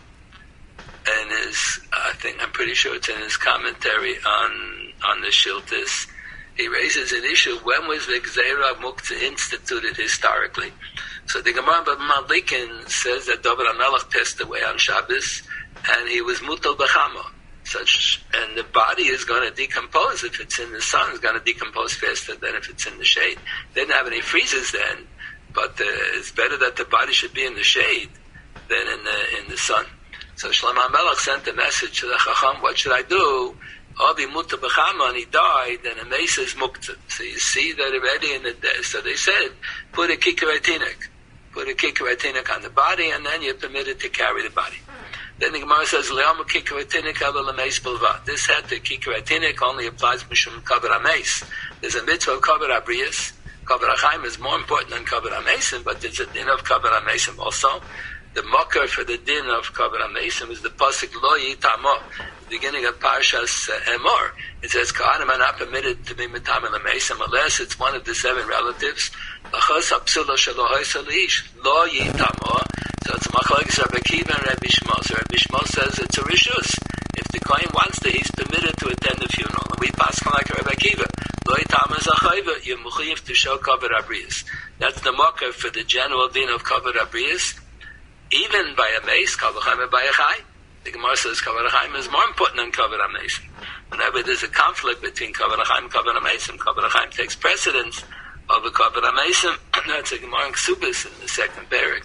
and is I think I'm pretty sure it's in his commentary on on the Shiltis. He raises an issue: when was the Gzeira Muktzah instituted historically? So the Gemara Malikin says that David HaMelech passed away on Shabbos, and he was mutal b'chama. Such, and the body is going to decompose if it's in the sun. It's going to decompose faster than if it's in the shade. They didn't have any freezes then, but uh, it's better that the body should be in the shade than in the in the sun. So Shlomo HaMelech sent a message to the Chacham: what should I do? Abi muta b'chama, and he died, and a mesa is muktzah. So you see that already in the day. So they said, put a kikar atinik, put a kikar atinik on the body, and then you're permitted to carry the body. Then the Gemara says, Le'ama kikar atinik ala l'meis b'lvad. This had the kikar atinik only applies mishum kaver hameis. There's a mitzvah of kaver habriyas. Kaver hachaim is more important than kaver hamesim, but there's a din of kaver hamesim also. The mocker for the din of kaver hamesim is the pasuk lo yitamo, the beginning of Parshas uh, Emor. It says, Kohanim are not permitted to be mitamim hamesim unless it's one of the seven relatives. L'chos hapsula shelo hoysa leish lo yitamo. So it's machlokes Rabbi Akiva and Rabbi Shmuel. So Rabbi Shmuel says it's a rishus. If the kohen wants to, he's permitted to attend the funeral. And we pass on like Rabbi Akiva. Lo yitamo is a chayva. You're mechuyev to show kaver habriyas. That's the mocker for the general din of kaver habriyas. Even by a mace, kaver hachaim and by a chay. The Gemara says kaver hachaim is more important than kaver hamesim. Whenever there's a conflict between kaver hachaim and kaver hamesim, kaver hachaim takes precedence over kaver hamesim. That's a Gemara in Ksubis in the second parak.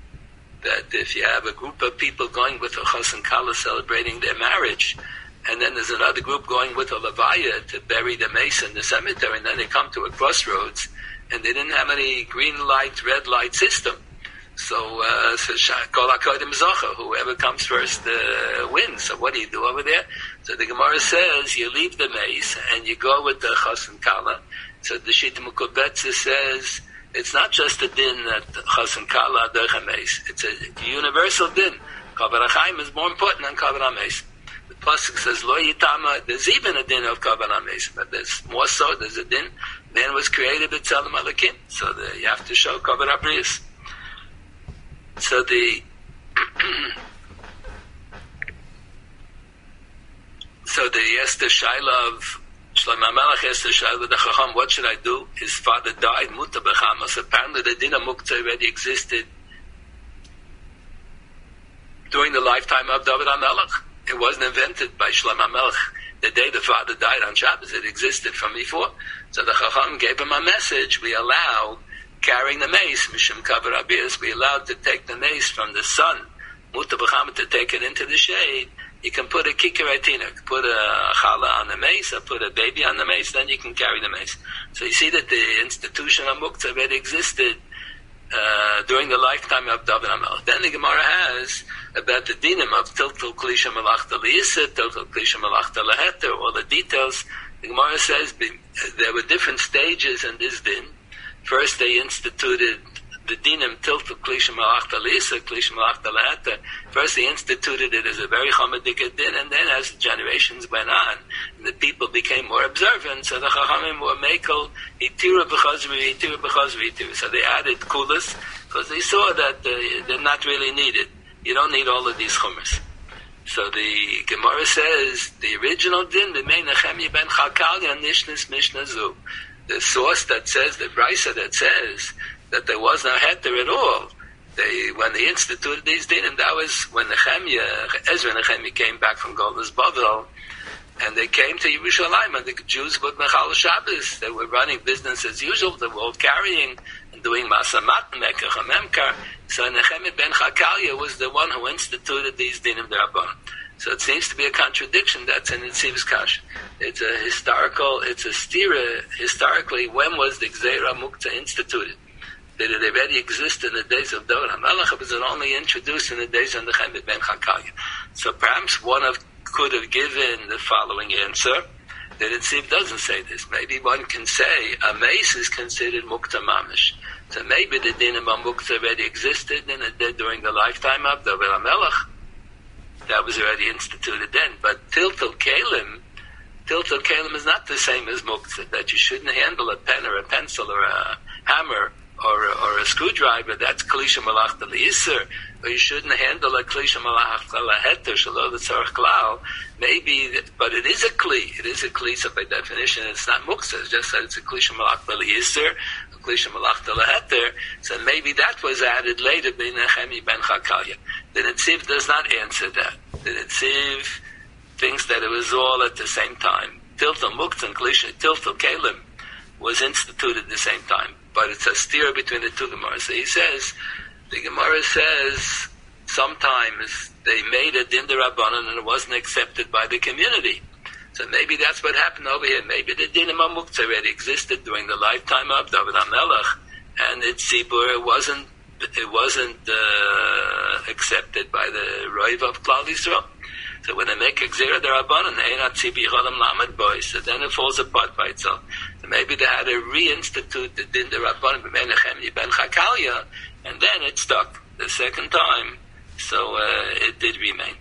That if you have a group of people going with a chas and kala celebrating their marriage, and then there's another group going with a levaya to bury the mace in the cemetery, and then they come to a crossroads, and they didn't have any green light, red light system. So, uh, so kol hakodim zocha, whoever comes first uh, wins. So what do you do over there? So the Gemara says you leave the mace and you go with the chas and kala. So the Shita Mukubetza says it's not just a din that chas and kala are derech hameis. It's a universal din. Kaver hachaim is more important than kaver hameis. The pasuk says lo yitama. There's even a din of kaver hameis, but there's more so. There's a din. Man was created b'tzelem alakim, so the, you have to show kaver habriyas. So the so the yes the shaila of Shlomo Melech asked the Shai the Chacham, what should I do? His father died, Muta B'Chamas. Apparently the din of Muktzah already existed during the lifetime of David HaMelech. It wasn't invented by Shlomo Melech the day the father died on Shabbos. It existed from before. So the Chacham gave him a message. We allow carrying the mace, Mishum Kavar Abiyas, we allowed to take the mace from the sun, Muta B'Chamas, to take it into the shade. You can put a kikaratina, put a challah on the mace, or put a baby on the mace, then you can carry the mace. So you see that the institution of Muktzah already existed uh, during the lifetime of David HaMelech. Then the Gemara has about the dinim of tiltul klisha malachta liyisa, tiltul klisha malachta laheter, all the details. The Gemara says there were different stages in this din. First they instituted the dinim tiltul klisha malachta liyisa, klisha malachta laheter. First they instituted it as a very chamadik din, and then as the generations went on, and the people became more observant, so the chachamim were mekel itira b'chazri, itira b'chazri, itira. So they added kulas, because they saw that uh, they're not really needed. You don't need all of these chumras. So the Gemara says, the original din, the main Nechemia ben Chakalya, Nishnis Mishnah Zu. The source that says, the brisa that says, that there was no heter at all. They, when they instituted these dinim, that was when Nehemiah, Ezra Nehemiah came back from Golus Bavel, and they came to Yerushalayim, and the Jews would Mechal Shabbos. They were running business as usual. They were all carrying and doing Masamat, Mekach, and Memkar. So Nehemiah ben Chakalya was the one who instituted these dinim d'Rabbanan. So it seems to be a contradiction. That's in Tziv's Kash. It's a historical, it's a stira, historically, when was the Gzeira Muktzah instituted? Did it already exist in the days of David HaMelech, or was it only introduced in the days of Nehemiah ben Chakalya? So perhaps one of could have given the following answer, that it seems doesn't say this. Maybe one can say a mace is considered Muktzah Mamish. So maybe the dinim of Muktzah already existed and it did during the lifetime of David HaMelech. That was already instituted then. But Tiltul Kalim, Tiltul Kalim is not the same as Muktzah, that you shouldn't handle a pen or a pencil or a hammer or a, or a screwdriver. That's Klisha Malachta L'Yisr. Or you shouldn't handle a Klisha Malachta L'Heter, Shalom L'Tzorach Klal. Maybe, but it is a Kli. It is a Kli, so by definition it's not Muktzah. It's just that it's a Klisha Malachta L'Yisr, a Klisha Malachta L'Heter. So maybe that was added later by Nehemiah ben Chakalya. The Netziv does not answer that. The Netziv thinks that it was all at the same time. Tiltul Muktzah and Klisha, Tiltul Kalim was instituted at the same time. But it's a steer between the two Gemaras. So he says, the Gemara says, sometimes they made a din d'Rabbanan and it wasn't accepted by the community. So maybe that's what happened over here. Maybe the din of Muktzah already existed during the lifetime of David HaMelech, and its Tzibur, it wasn't, it wasn't uh, accepted by the Roiv of Klal Yisrael. So when they make a Gzeira d'Rabbanan, they ain't Tzibi Cholam Lamed Boy, so then it falls apart by itself. So maybe they had to reinstitute the Din d'Rabbanan b'mei Nehemiah ben Chakalya, and then it stuck the second time, so uh, it did remain.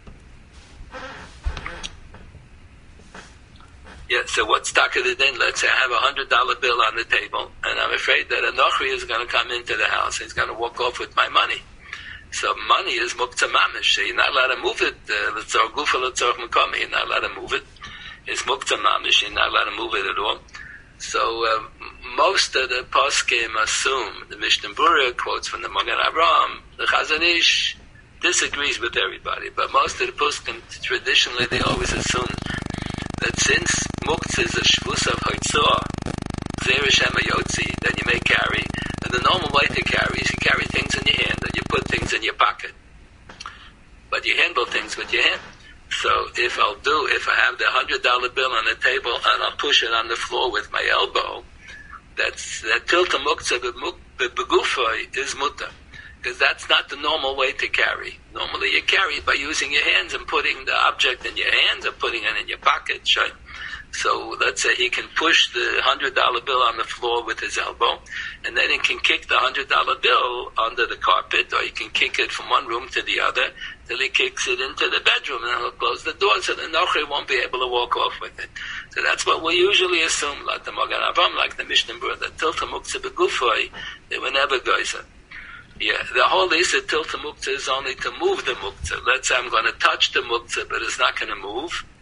Yeah, so what stuck at it then? Let's say I have a hundred dollar bill on the table, and I'm afraid that a Nochri is going to come into the house. He's going to walk off with my money. So money is Muktzah Mamish. So you're not allowed to move it. L'tzor gufa, l'tzor mekami. You're not allowed to move it. It's Muktzah Mamish. You're not allowed to move it at all. So uh, most of the poskim assume, the Mishnah Berurah quotes from the Magen Avraham, the Chazon Ish disagrees with everybody, but most of the poskim traditionally they always assume that since Muktzah is a shvus of Haitzah, Gzeira Shema Yotzi, that you may carry, and the normal way to carry is you carry things in your hand and you put things in your pocket. But you handle things with your hand. So if I'll do, if I have the hundred dollar bill on the table and I'll push it on the floor with my elbow, that's that tilta muktzah begufay is muta, because that's not the normal way to carry. Normally you carry it by using your hands and putting the object in your hands or putting it in your pocket. Sure. So let's say he can push the hundred dollar bill on the floor with his elbow, and then he can kick the hundred dollar bill under the carpet, or he can kick it from one room to the other till he kicks it into the bedroom, and then he'll close the door so the Nochri won't be able to walk off with it. So that's what we usually assume, like the Magen Avraham, like the Mishnah Berurah, that tilta muktzah begufay, they were never geyser. Yeah, the whole issue of tilta muktzah is only to move the muktzah. Let's say I'm going to touch the muktzah, but it's not going to move.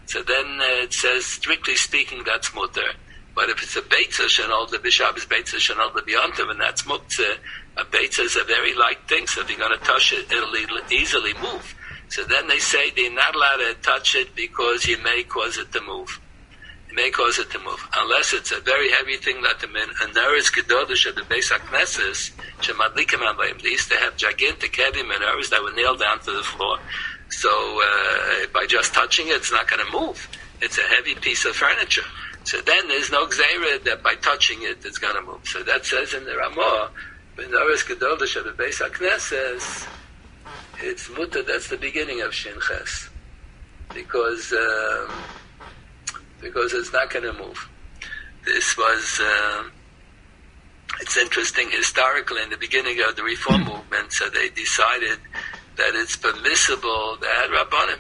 So then uh, it says, strictly speaking, that's mutter. But if it's a beitza shenol the b'Shabbos beitza shenol the b'yontiv, and that's muktzeh, a beitza is a very light thing, so if you're going to touch it, it'll easily move. So then they say they're not allowed to touch it because you may cause it to move. You may cause it to move. Unless it's a very heavy thing that the men, and there is gedodesh at the Beis HaKnesses, shemadlikim abayim. They used to have gigantic heavy menorahs that were nailed down to the floor. So uh, by just touching it, it's not going to move. It's a heavy piece of furniture. So then there's no gzeira that by touching it, it's going to move. So that says in the Ramah, menorahs gedodesh at the Beis HaKnesses, it's mutter, that's the beginning of Shin Ches. Because, um, because it's not going to move. This was, um, it's interesting, historically, in the beginning of the Reform movement, so they decided that it's permissible, they had Rabbanim,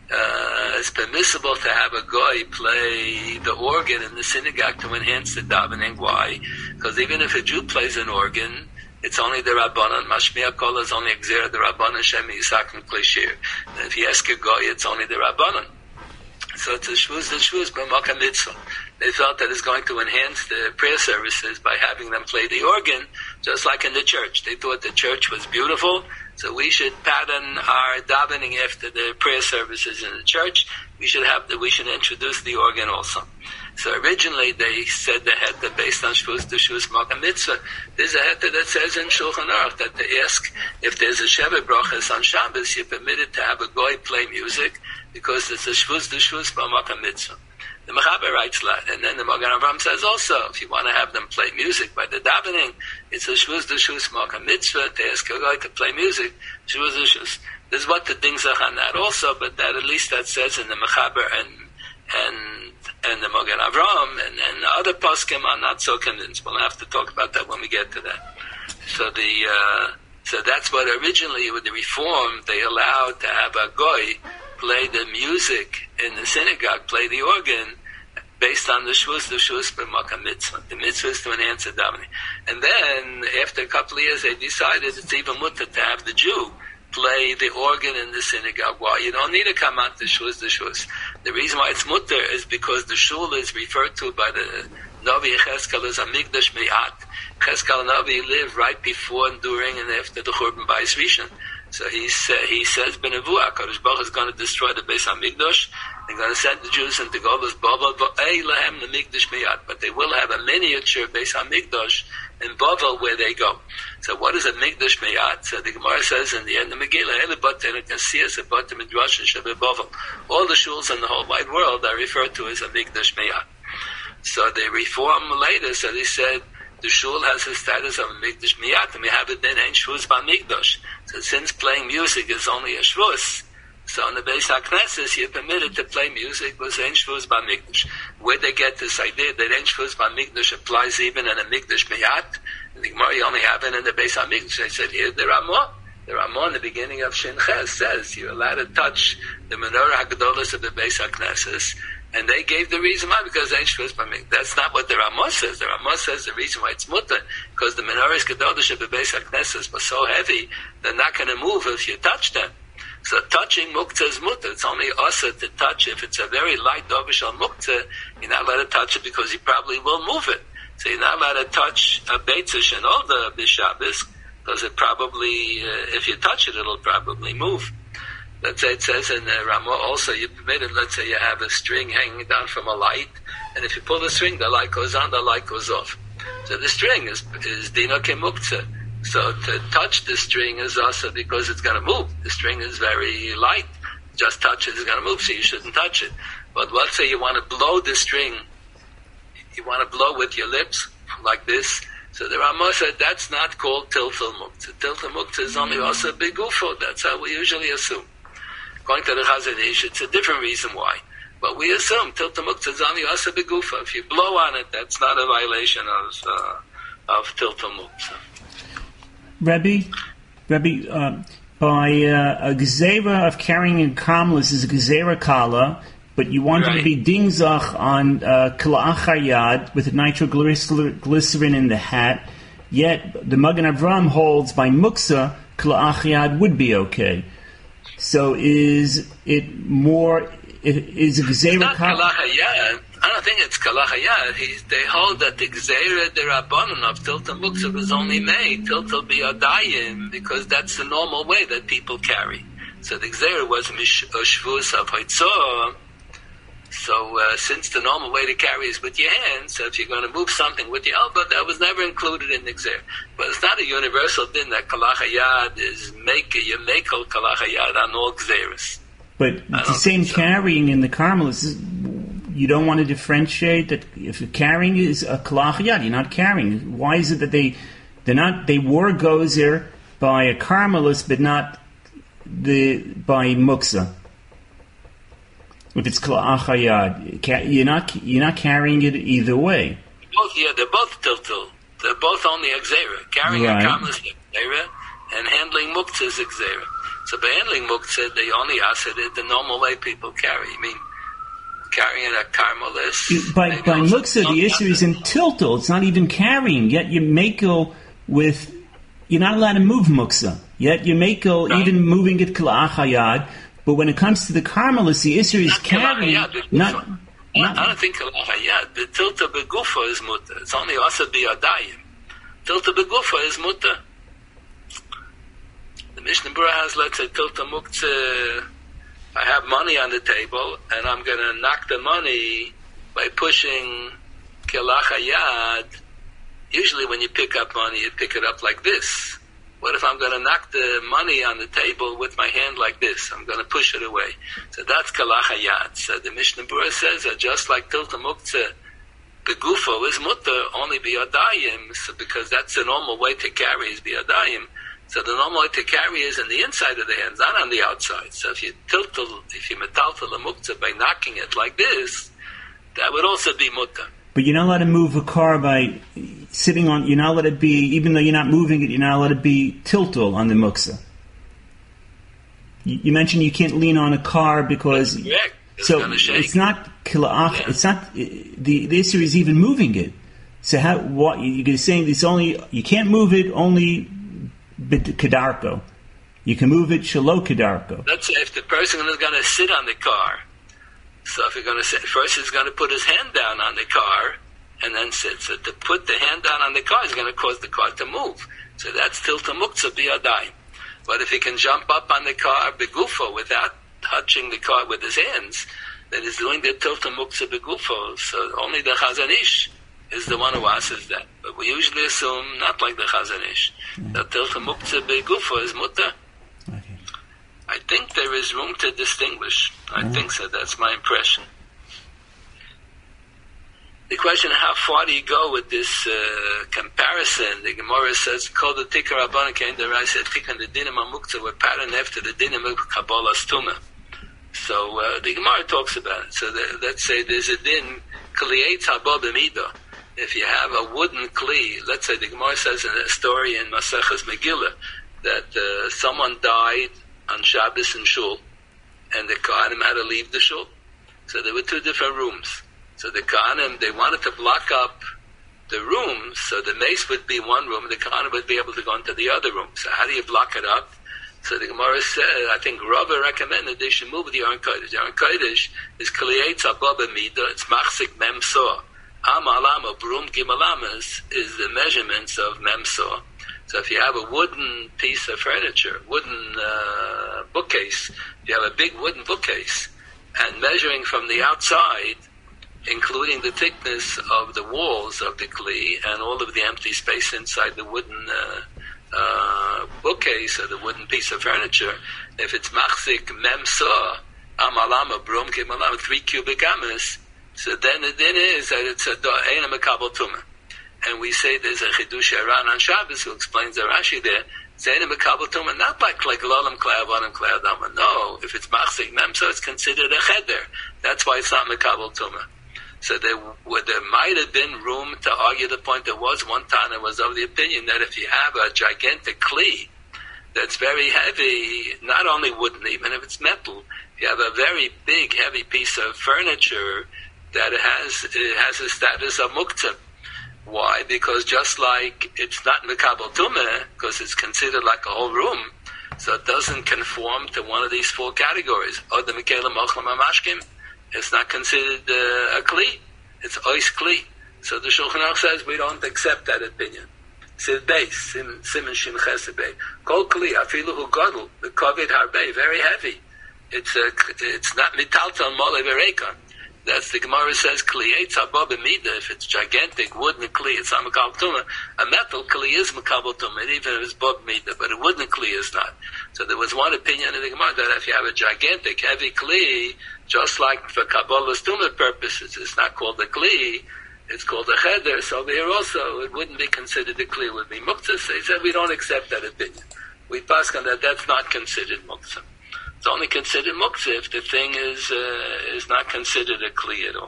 uh, it's permissible to have a goy play the organ in the synagogue to enhance the davening. Why? Because even if a Jew plays an organ, it's only the Rabbanan. Mashmiya Kol is only Exer, the Rabbanan, Shem Yisak and Kleshir. And if you ask a Goy, it's only the Rabbanan. So it's a Shvuz, the Shvuz, B'Maka Mitzvah. They felt that it's going to enhance the prayer services by having them play the organ, just like in the church. They thought the church was beautiful, so we should pattern our davening after the prayer services in the church. We should have the, we should introduce the organ also. So originally they said the heta based on Shvuz to Shvuz Maka Mitzvah. There's a heta that says in Shulchan Aruch that they ask if there's a Sheva Brachas on Shabbos, you're permitted to have a goy play music because it's a Shvuz to Shvuz Maka Mitzvah. The Mechaber writes that, and then the Magen Avraham says also, if you want to have them play music by the davening, it's a Shvuz to Shvuz Maka Mitzvah to ask a goy to play music, Shvuz to Shvuz. There's what the Dingzach on that also, but that at least that says in the Mechaber and and and the Magen Avraham, and then the other poskim are not so convinced. We'll have to talk about that when we get to that. So the uh, so that's what originally with the Reform they allowed to have a goy play the music in the synagogue, play the organ based on the shvus, the shvus b'makam mitzvah. The mitzvah is to enhance the davening. And then after a couple of years, they decided it's even mutter to have the Jew play the organ in the synagogue. Why? You don't need to come out the shvus, the shvus. The reason why it's mutter is because the shul is referred to by the Navi Cheskel as a Migdash Me'at. Cheskel Navi lived right before and during and after the Churban Bayis Rishon. So he, sa- he says, Benevuah, Kadosh Baruch is going to destroy the Beis HaMikdash. They're going to send the Jews into Golus Bavel, Lehem the Migdash Miyat. But they will have a miniature Beis HaMikdash in Bavel where they go. So what is a Migdash Miyat? So the Gemara says in the end of Megillah, Ele Batem Kasiyas, a Batem Midrash, and Shebe Bavel. All the shuls in the whole wide world are referred to as a Migdash Miyat. So they reform later, so they said, the shul has the status of a Mikdash Miyat, and we have it then in Shvuz B'Mikdash. So since playing music is only a Shvuz, so in the Beis HaKnesses you're permitted to play music with ein Shvuz B'Mikdash. Where they get this idea that ein Shvuz B'Mikdash applies even in a Mikdash Miyat, and the Gemara you only have it in the Beis HaMikdash. They said here the Ramah, the Ramah in the beginning of Shin Ches says you're allowed to touch the Menorah HaGedolos of the Beis HaKnesses. And they gave the reason why, because they ain't shvuz b'mikdash. That's not what the Ramah says. The Ramah says the reason why it's mutter, because the menorahs gedolos of the Beis HaKnesses were so heavy, they're not going to move if you touch them. So touching muktzah is mutter. It's only usher to touch. If it's a very light dovish on muktzah, you're not allowed to touch it because you probably will move it. So you're not allowed to touch a beitzah and all the b'Shabbos, because it probably, uh, if you touch it, it'll probably move. Let's say it says in the Ramah also, you permitted, let's say you have a string hanging down from a light, and if you pull the string, the light goes on, the light goes off. So the string is, is dina kemuktzah. So to touch the string is also because it's going to move. The string is very light. Just touch it, it's going to move, so you shouldn't touch it. But let's say you want to blow the string, you want to blow with your lips, like this. So the Ramah said that's not called tiltal muktzah. Tiltal muktzah is only also begufo. That's how we usually assume. According to the Chazon Ish, it's a different reason why. But we assume tilta muktzah zami asa begufa. If you blow on it, that's not a violation of uh, of tilta muktzah. Rebbe, Rebbe, uh, by uh, a gezerah of carrying a kamlis is a gezerah kala, but you wanted right. to be dingzach on uh, kila'achar yad with nitroglycerin in the hat. Yet the Magen Avraham holds by muktzah kila'achar yad would be okay. So is it more is a Gzeira not Kala? Kalachayad. I don't think it's Kalachayad. They hold that the Gzeira Derabbanon of Tilta Muktzah was only made Tilta Biyadayim because that's the normal way that people carry. So the Gzeira was Shvus of Haitzor. So uh, since the normal way to carry is with your hands, so if you're going to move something with your elbow, that was never included in the Gzeira. But it's not a universal din that Kalachayad is make you make Kalachayad on all Gzeiras. But the same so. Carrying in the Carmelists, you don't want to differentiate that if you're carrying is a Kalachayad, you're not carrying. Why is it that they they're not they were gozer by a Carmelist but not the by Muktzah? If it's Kalachayad, you're not you're not carrying it either way. Both, yeah, they're both tiltul. They're both only a Gzeira. Carrying right. a Carmelist is a Gzeira, and handling Muktzah is a Gzeira. So by handling Muktzah, they only ask it the normal way people carry. I mean, carrying a Carmelist. By, by Muktzah, the issue is in tiltul. It's not even carrying. Yet you makel with, you're not allowed to move Muktzah. Yet you makel right. even moving it Kalachayad. But when it comes to the Carmelists, the issue is not carrying. Not, not, not, I don't think Kalachayad. The tilta begufa is mutter. It's only asa biyadayim. Tilta begufa is mutter. The Mishnah Berurah has, let's say, tilta muktzah. I have money on the table, and I'm going to knock the money by pushing Kalachayad. Usually when you pick up money, you pick it up like this. What if I'm going to knock the money on the table with my hand like this? I'm going to push it away. So that's Kalachayad. So the Mishnah Berurah says that just like Tilta Muktzah, Begufo is mutter, only biyadayim, so because that's the normal way to carry is biyadayim. So the normal way to carry is in the inside of the hands, not on the outside. So if you tilt, if you metaltal the muktzah by knocking it like this, that would also be mutter. But you're not allowed to move a car by sitting on, you're not allowed to be, even though you're not moving it, you're not allowed to be tiltal on the muktzah. You, you mentioned you can't lean on a car because... That's correct. It's so it's not kila'ach, yeah. It's not, the, the issue is even moving it. So how, what, you're saying it's only, you can't move it only bit kedarko. You can move it shalo kedarko. Let's say if the person is going to sit on the car, so if you're going to sit, first he's going to put his hand down on the car and then sit. So to put the hand down on the car is going to cause the car to move. So that's tilta muktzah biyadayim. But if he can jump up on the car begufo without touching the car with his hands, then he's doing the tilta muktzah begufo. So only the Chazon Ish is the one who asks that. But we usually assume not like the Chazon Ish. Mm-hmm. That tilta muktzah begufo is mutter. I think there is room to distinguish. I mm-hmm. think so. That's my impression. The question, how far do you go with this uh, comparison? The Gemara says, "Kol the tikar rabbanan came the Rai said tikkun the dinim hamuktzah were patterned after the dinim of kabbalas tuma." So uh, the Gemara talks about it. So the, let's say there's a din kliyetz haba b'midah. If you have a wooden kli, let's say the Gemara says in a story in Maseches Megillah that uh, someone died on Shabbos in shul, and the Kohanim had to leave the shul. So there were two different rooms. So the Kohanim, they wanted to block up the rooms, so the mace would be one room, and the Kohanim would be able to go into the other room. So how do you block it up? So the Gemara said, I think Rava recommended they should move the Aron Kodesh. The Aron Kodesh is Kliyetz Abba B'Midah, it's Machzik Mem Soh. Am Alama, Brum Gimalamas is the measurements of Mem Soh. So if you have a wooden piece of furniture, wooden uh, bookcase, if you have a big wooden bookcase, and measuring from the outside, including the thickness of the walls of the kli and all of the empty space inside the wooden uh, uh, bookcase or the wooden piece of furniture, if it's machzik mem soh, amalama brum kimalama, three cubic amas, so then the din is that it's a ein mekabel tumah. And we say there's a chidush Aran on Shabbos who explains the Rashi there. It's ein mekabel tumah, not like like lolam klei avanim klei adama. No, if it's machzik mem soh, it's considered a cheder. That's why it's not mekabel tumah. So there, where there might have been room to argue the point. There was one time I was of the opinion that if you have a gigantic kli that's very heavy, not only wooden, even if it's metal, if you have a very big, heavy piece of furniture that has it has a status of muktzah. Why? Because just like it's not mekabel tumah, because it's considered like a whole room, so it doesn't conform to one of these four categories. Or the mekelim ochlam hamashkim. it's not considered uh, a kli. It's ois kli. So the Shulchan Aruch says we don't accept that opinion. Sid beis, simen shin chesed bei. Kol kli, afilu hu gadol, the kovid harbei, very heavy. It's a, it's not mitaltal mole verekon. That's the Gemara says kli eitz abba b'mida. If it's gigantic wood and kli, it's not makabel tumah. A metal kli is makabel tumah, even if it's bob mida, but a wooden kli is not. So there was one opinion in the Gemara that if you have a gigantic heavy kli, just like for kabbalah's tumah purposes, it's not called a kli. It's called a cheder, so over here also it wouldn't be considered a kli, it would be muktzah. So he said we don't accept that opinion. We pass on that that's not considered muktzah. It's only considered muktzah if the thing is uh, is not considered a kli at all.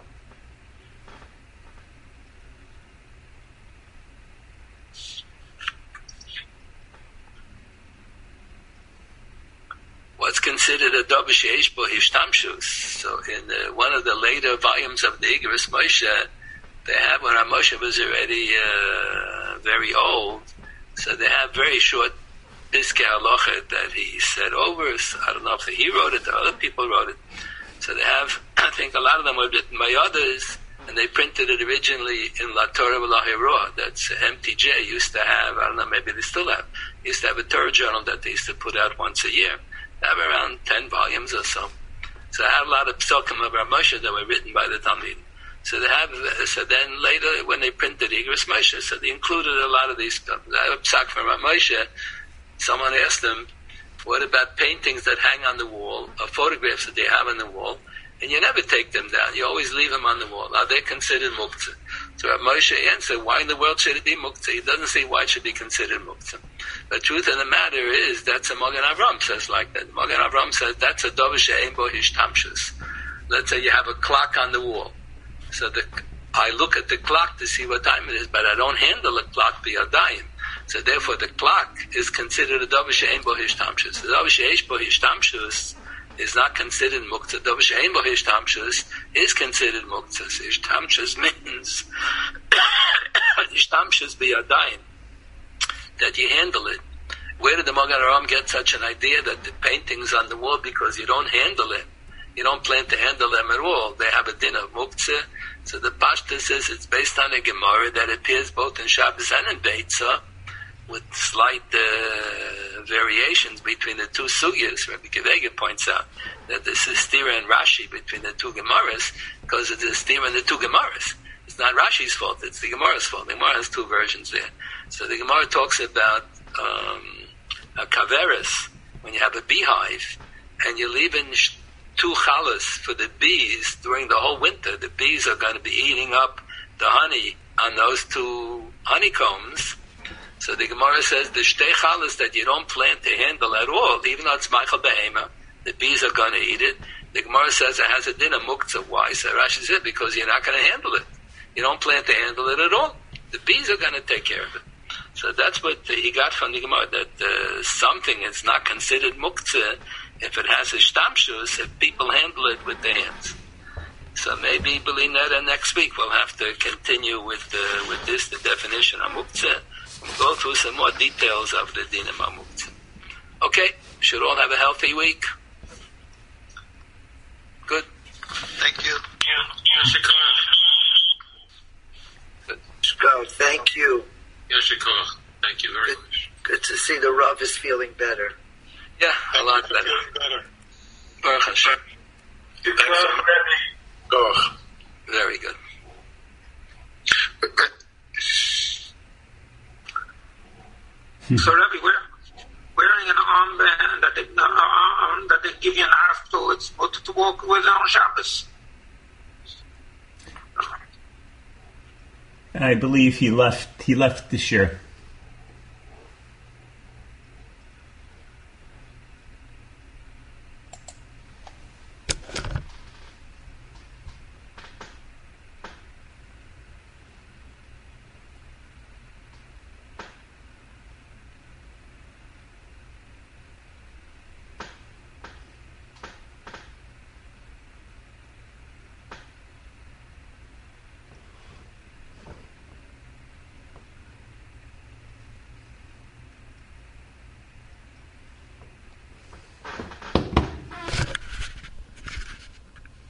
What's considered a davar sheyesh bo hishtamshus? So in uh, one of the later volumes of the Igros Moshe, they have, when Moshe was already uh, very old, so they have very short Piskei Halacha that he said over. So I don't know if he wrote it or other people wrote it. So they have, I think a lot of them were written by others, and they printed it originally in La Torah V'la Hira. That's M T J used to have, I don't know, maybe they still have, used to have a Torah journal that they used to put out once a year. They have around ten volumes or so. So I have a lot of psukim of Rav Moshe that were written by the Talmidim. So they have. So then later, when they printed Igros Moshe, so they included a lot of these. I have a psak from Rav Moshe. Someone asked them, "What about paintings that hang on the wall, or photographs that they have on the wall, and you never take them down? You always leave them on the wall. Are they considered muktzah?" So Rav Moshe answered, "Why in the world should it be muktzah?" He doesn't say why it should be considered muktzah. The truth of the matter is that's a Magen Avram says like that. Magen Avram says that's a davar she'ein bo hishtamshus. Let's say you have a clock on the wall. So the, I look at the clock to see what time it is, but I don't handle the clock biyadayim. So therefore, the clock is considered a davar she'ein bo hishtamshus. The davar she'ein bo hishtamshus is not considered muktzah. Davar she'ein bo hishtamshus is considered muktzah. So hishtamshus means hishtamshus biyadayim, that you handle it. Where did the Magen Avraham get such an idea that the paintings on the wall, because you don't handle it, you don't plan to handle them at all, they have a din of muktzah? So the Pashta says it's based on a Gemara that appears both in Shabbos and in Beitzah, with slight uh, variations between the two sugyas. Rabbi Kivega points out that there's a stira and Rashi between the two Gemaras, because it's a stira in the two Gemaras. It's not Rashi's fault, it's the Gemara's fault. The Gemara has two versions there. So the Gemara talks about um, a kaveris, when you have a beehive, and you leave in sh- two chalas for the bees during the whole winter. The bees are going to be eating up the honey on those two honeycombs. So the Gemara says the shtei chalas that you don't plan to handle at all, even though it's meichel behema, the bees are going to eat it. The Gemara says it has a din of muktzah. Why? So Rashi said because you're not going to handle it. You don't plan to handle it at all. The bees are going to take care of it. So that's what he got from the Gemara, that uh, something is not considered muktzah if it has a shtamshus, if people handle it with their hands. So maybe Belinetta next week we'll have to continue with uh, with this, the definition of muktzah. We'll go through some more details of the dinim of muktzah. Okay, should all have a healthy week. Good. Thank you. Yeah, Good. Go. Thank you. Yashikor. Thank you very Good, much. good to see the Rav is feeling better. Yeah, a lot better. Baruch Hashem. Go. Very good. So, Rabbi, we're wearing an armband that they, uh, arm that they give you an arf to, it's to walk with on Shabbos. I believe he left. He left this year.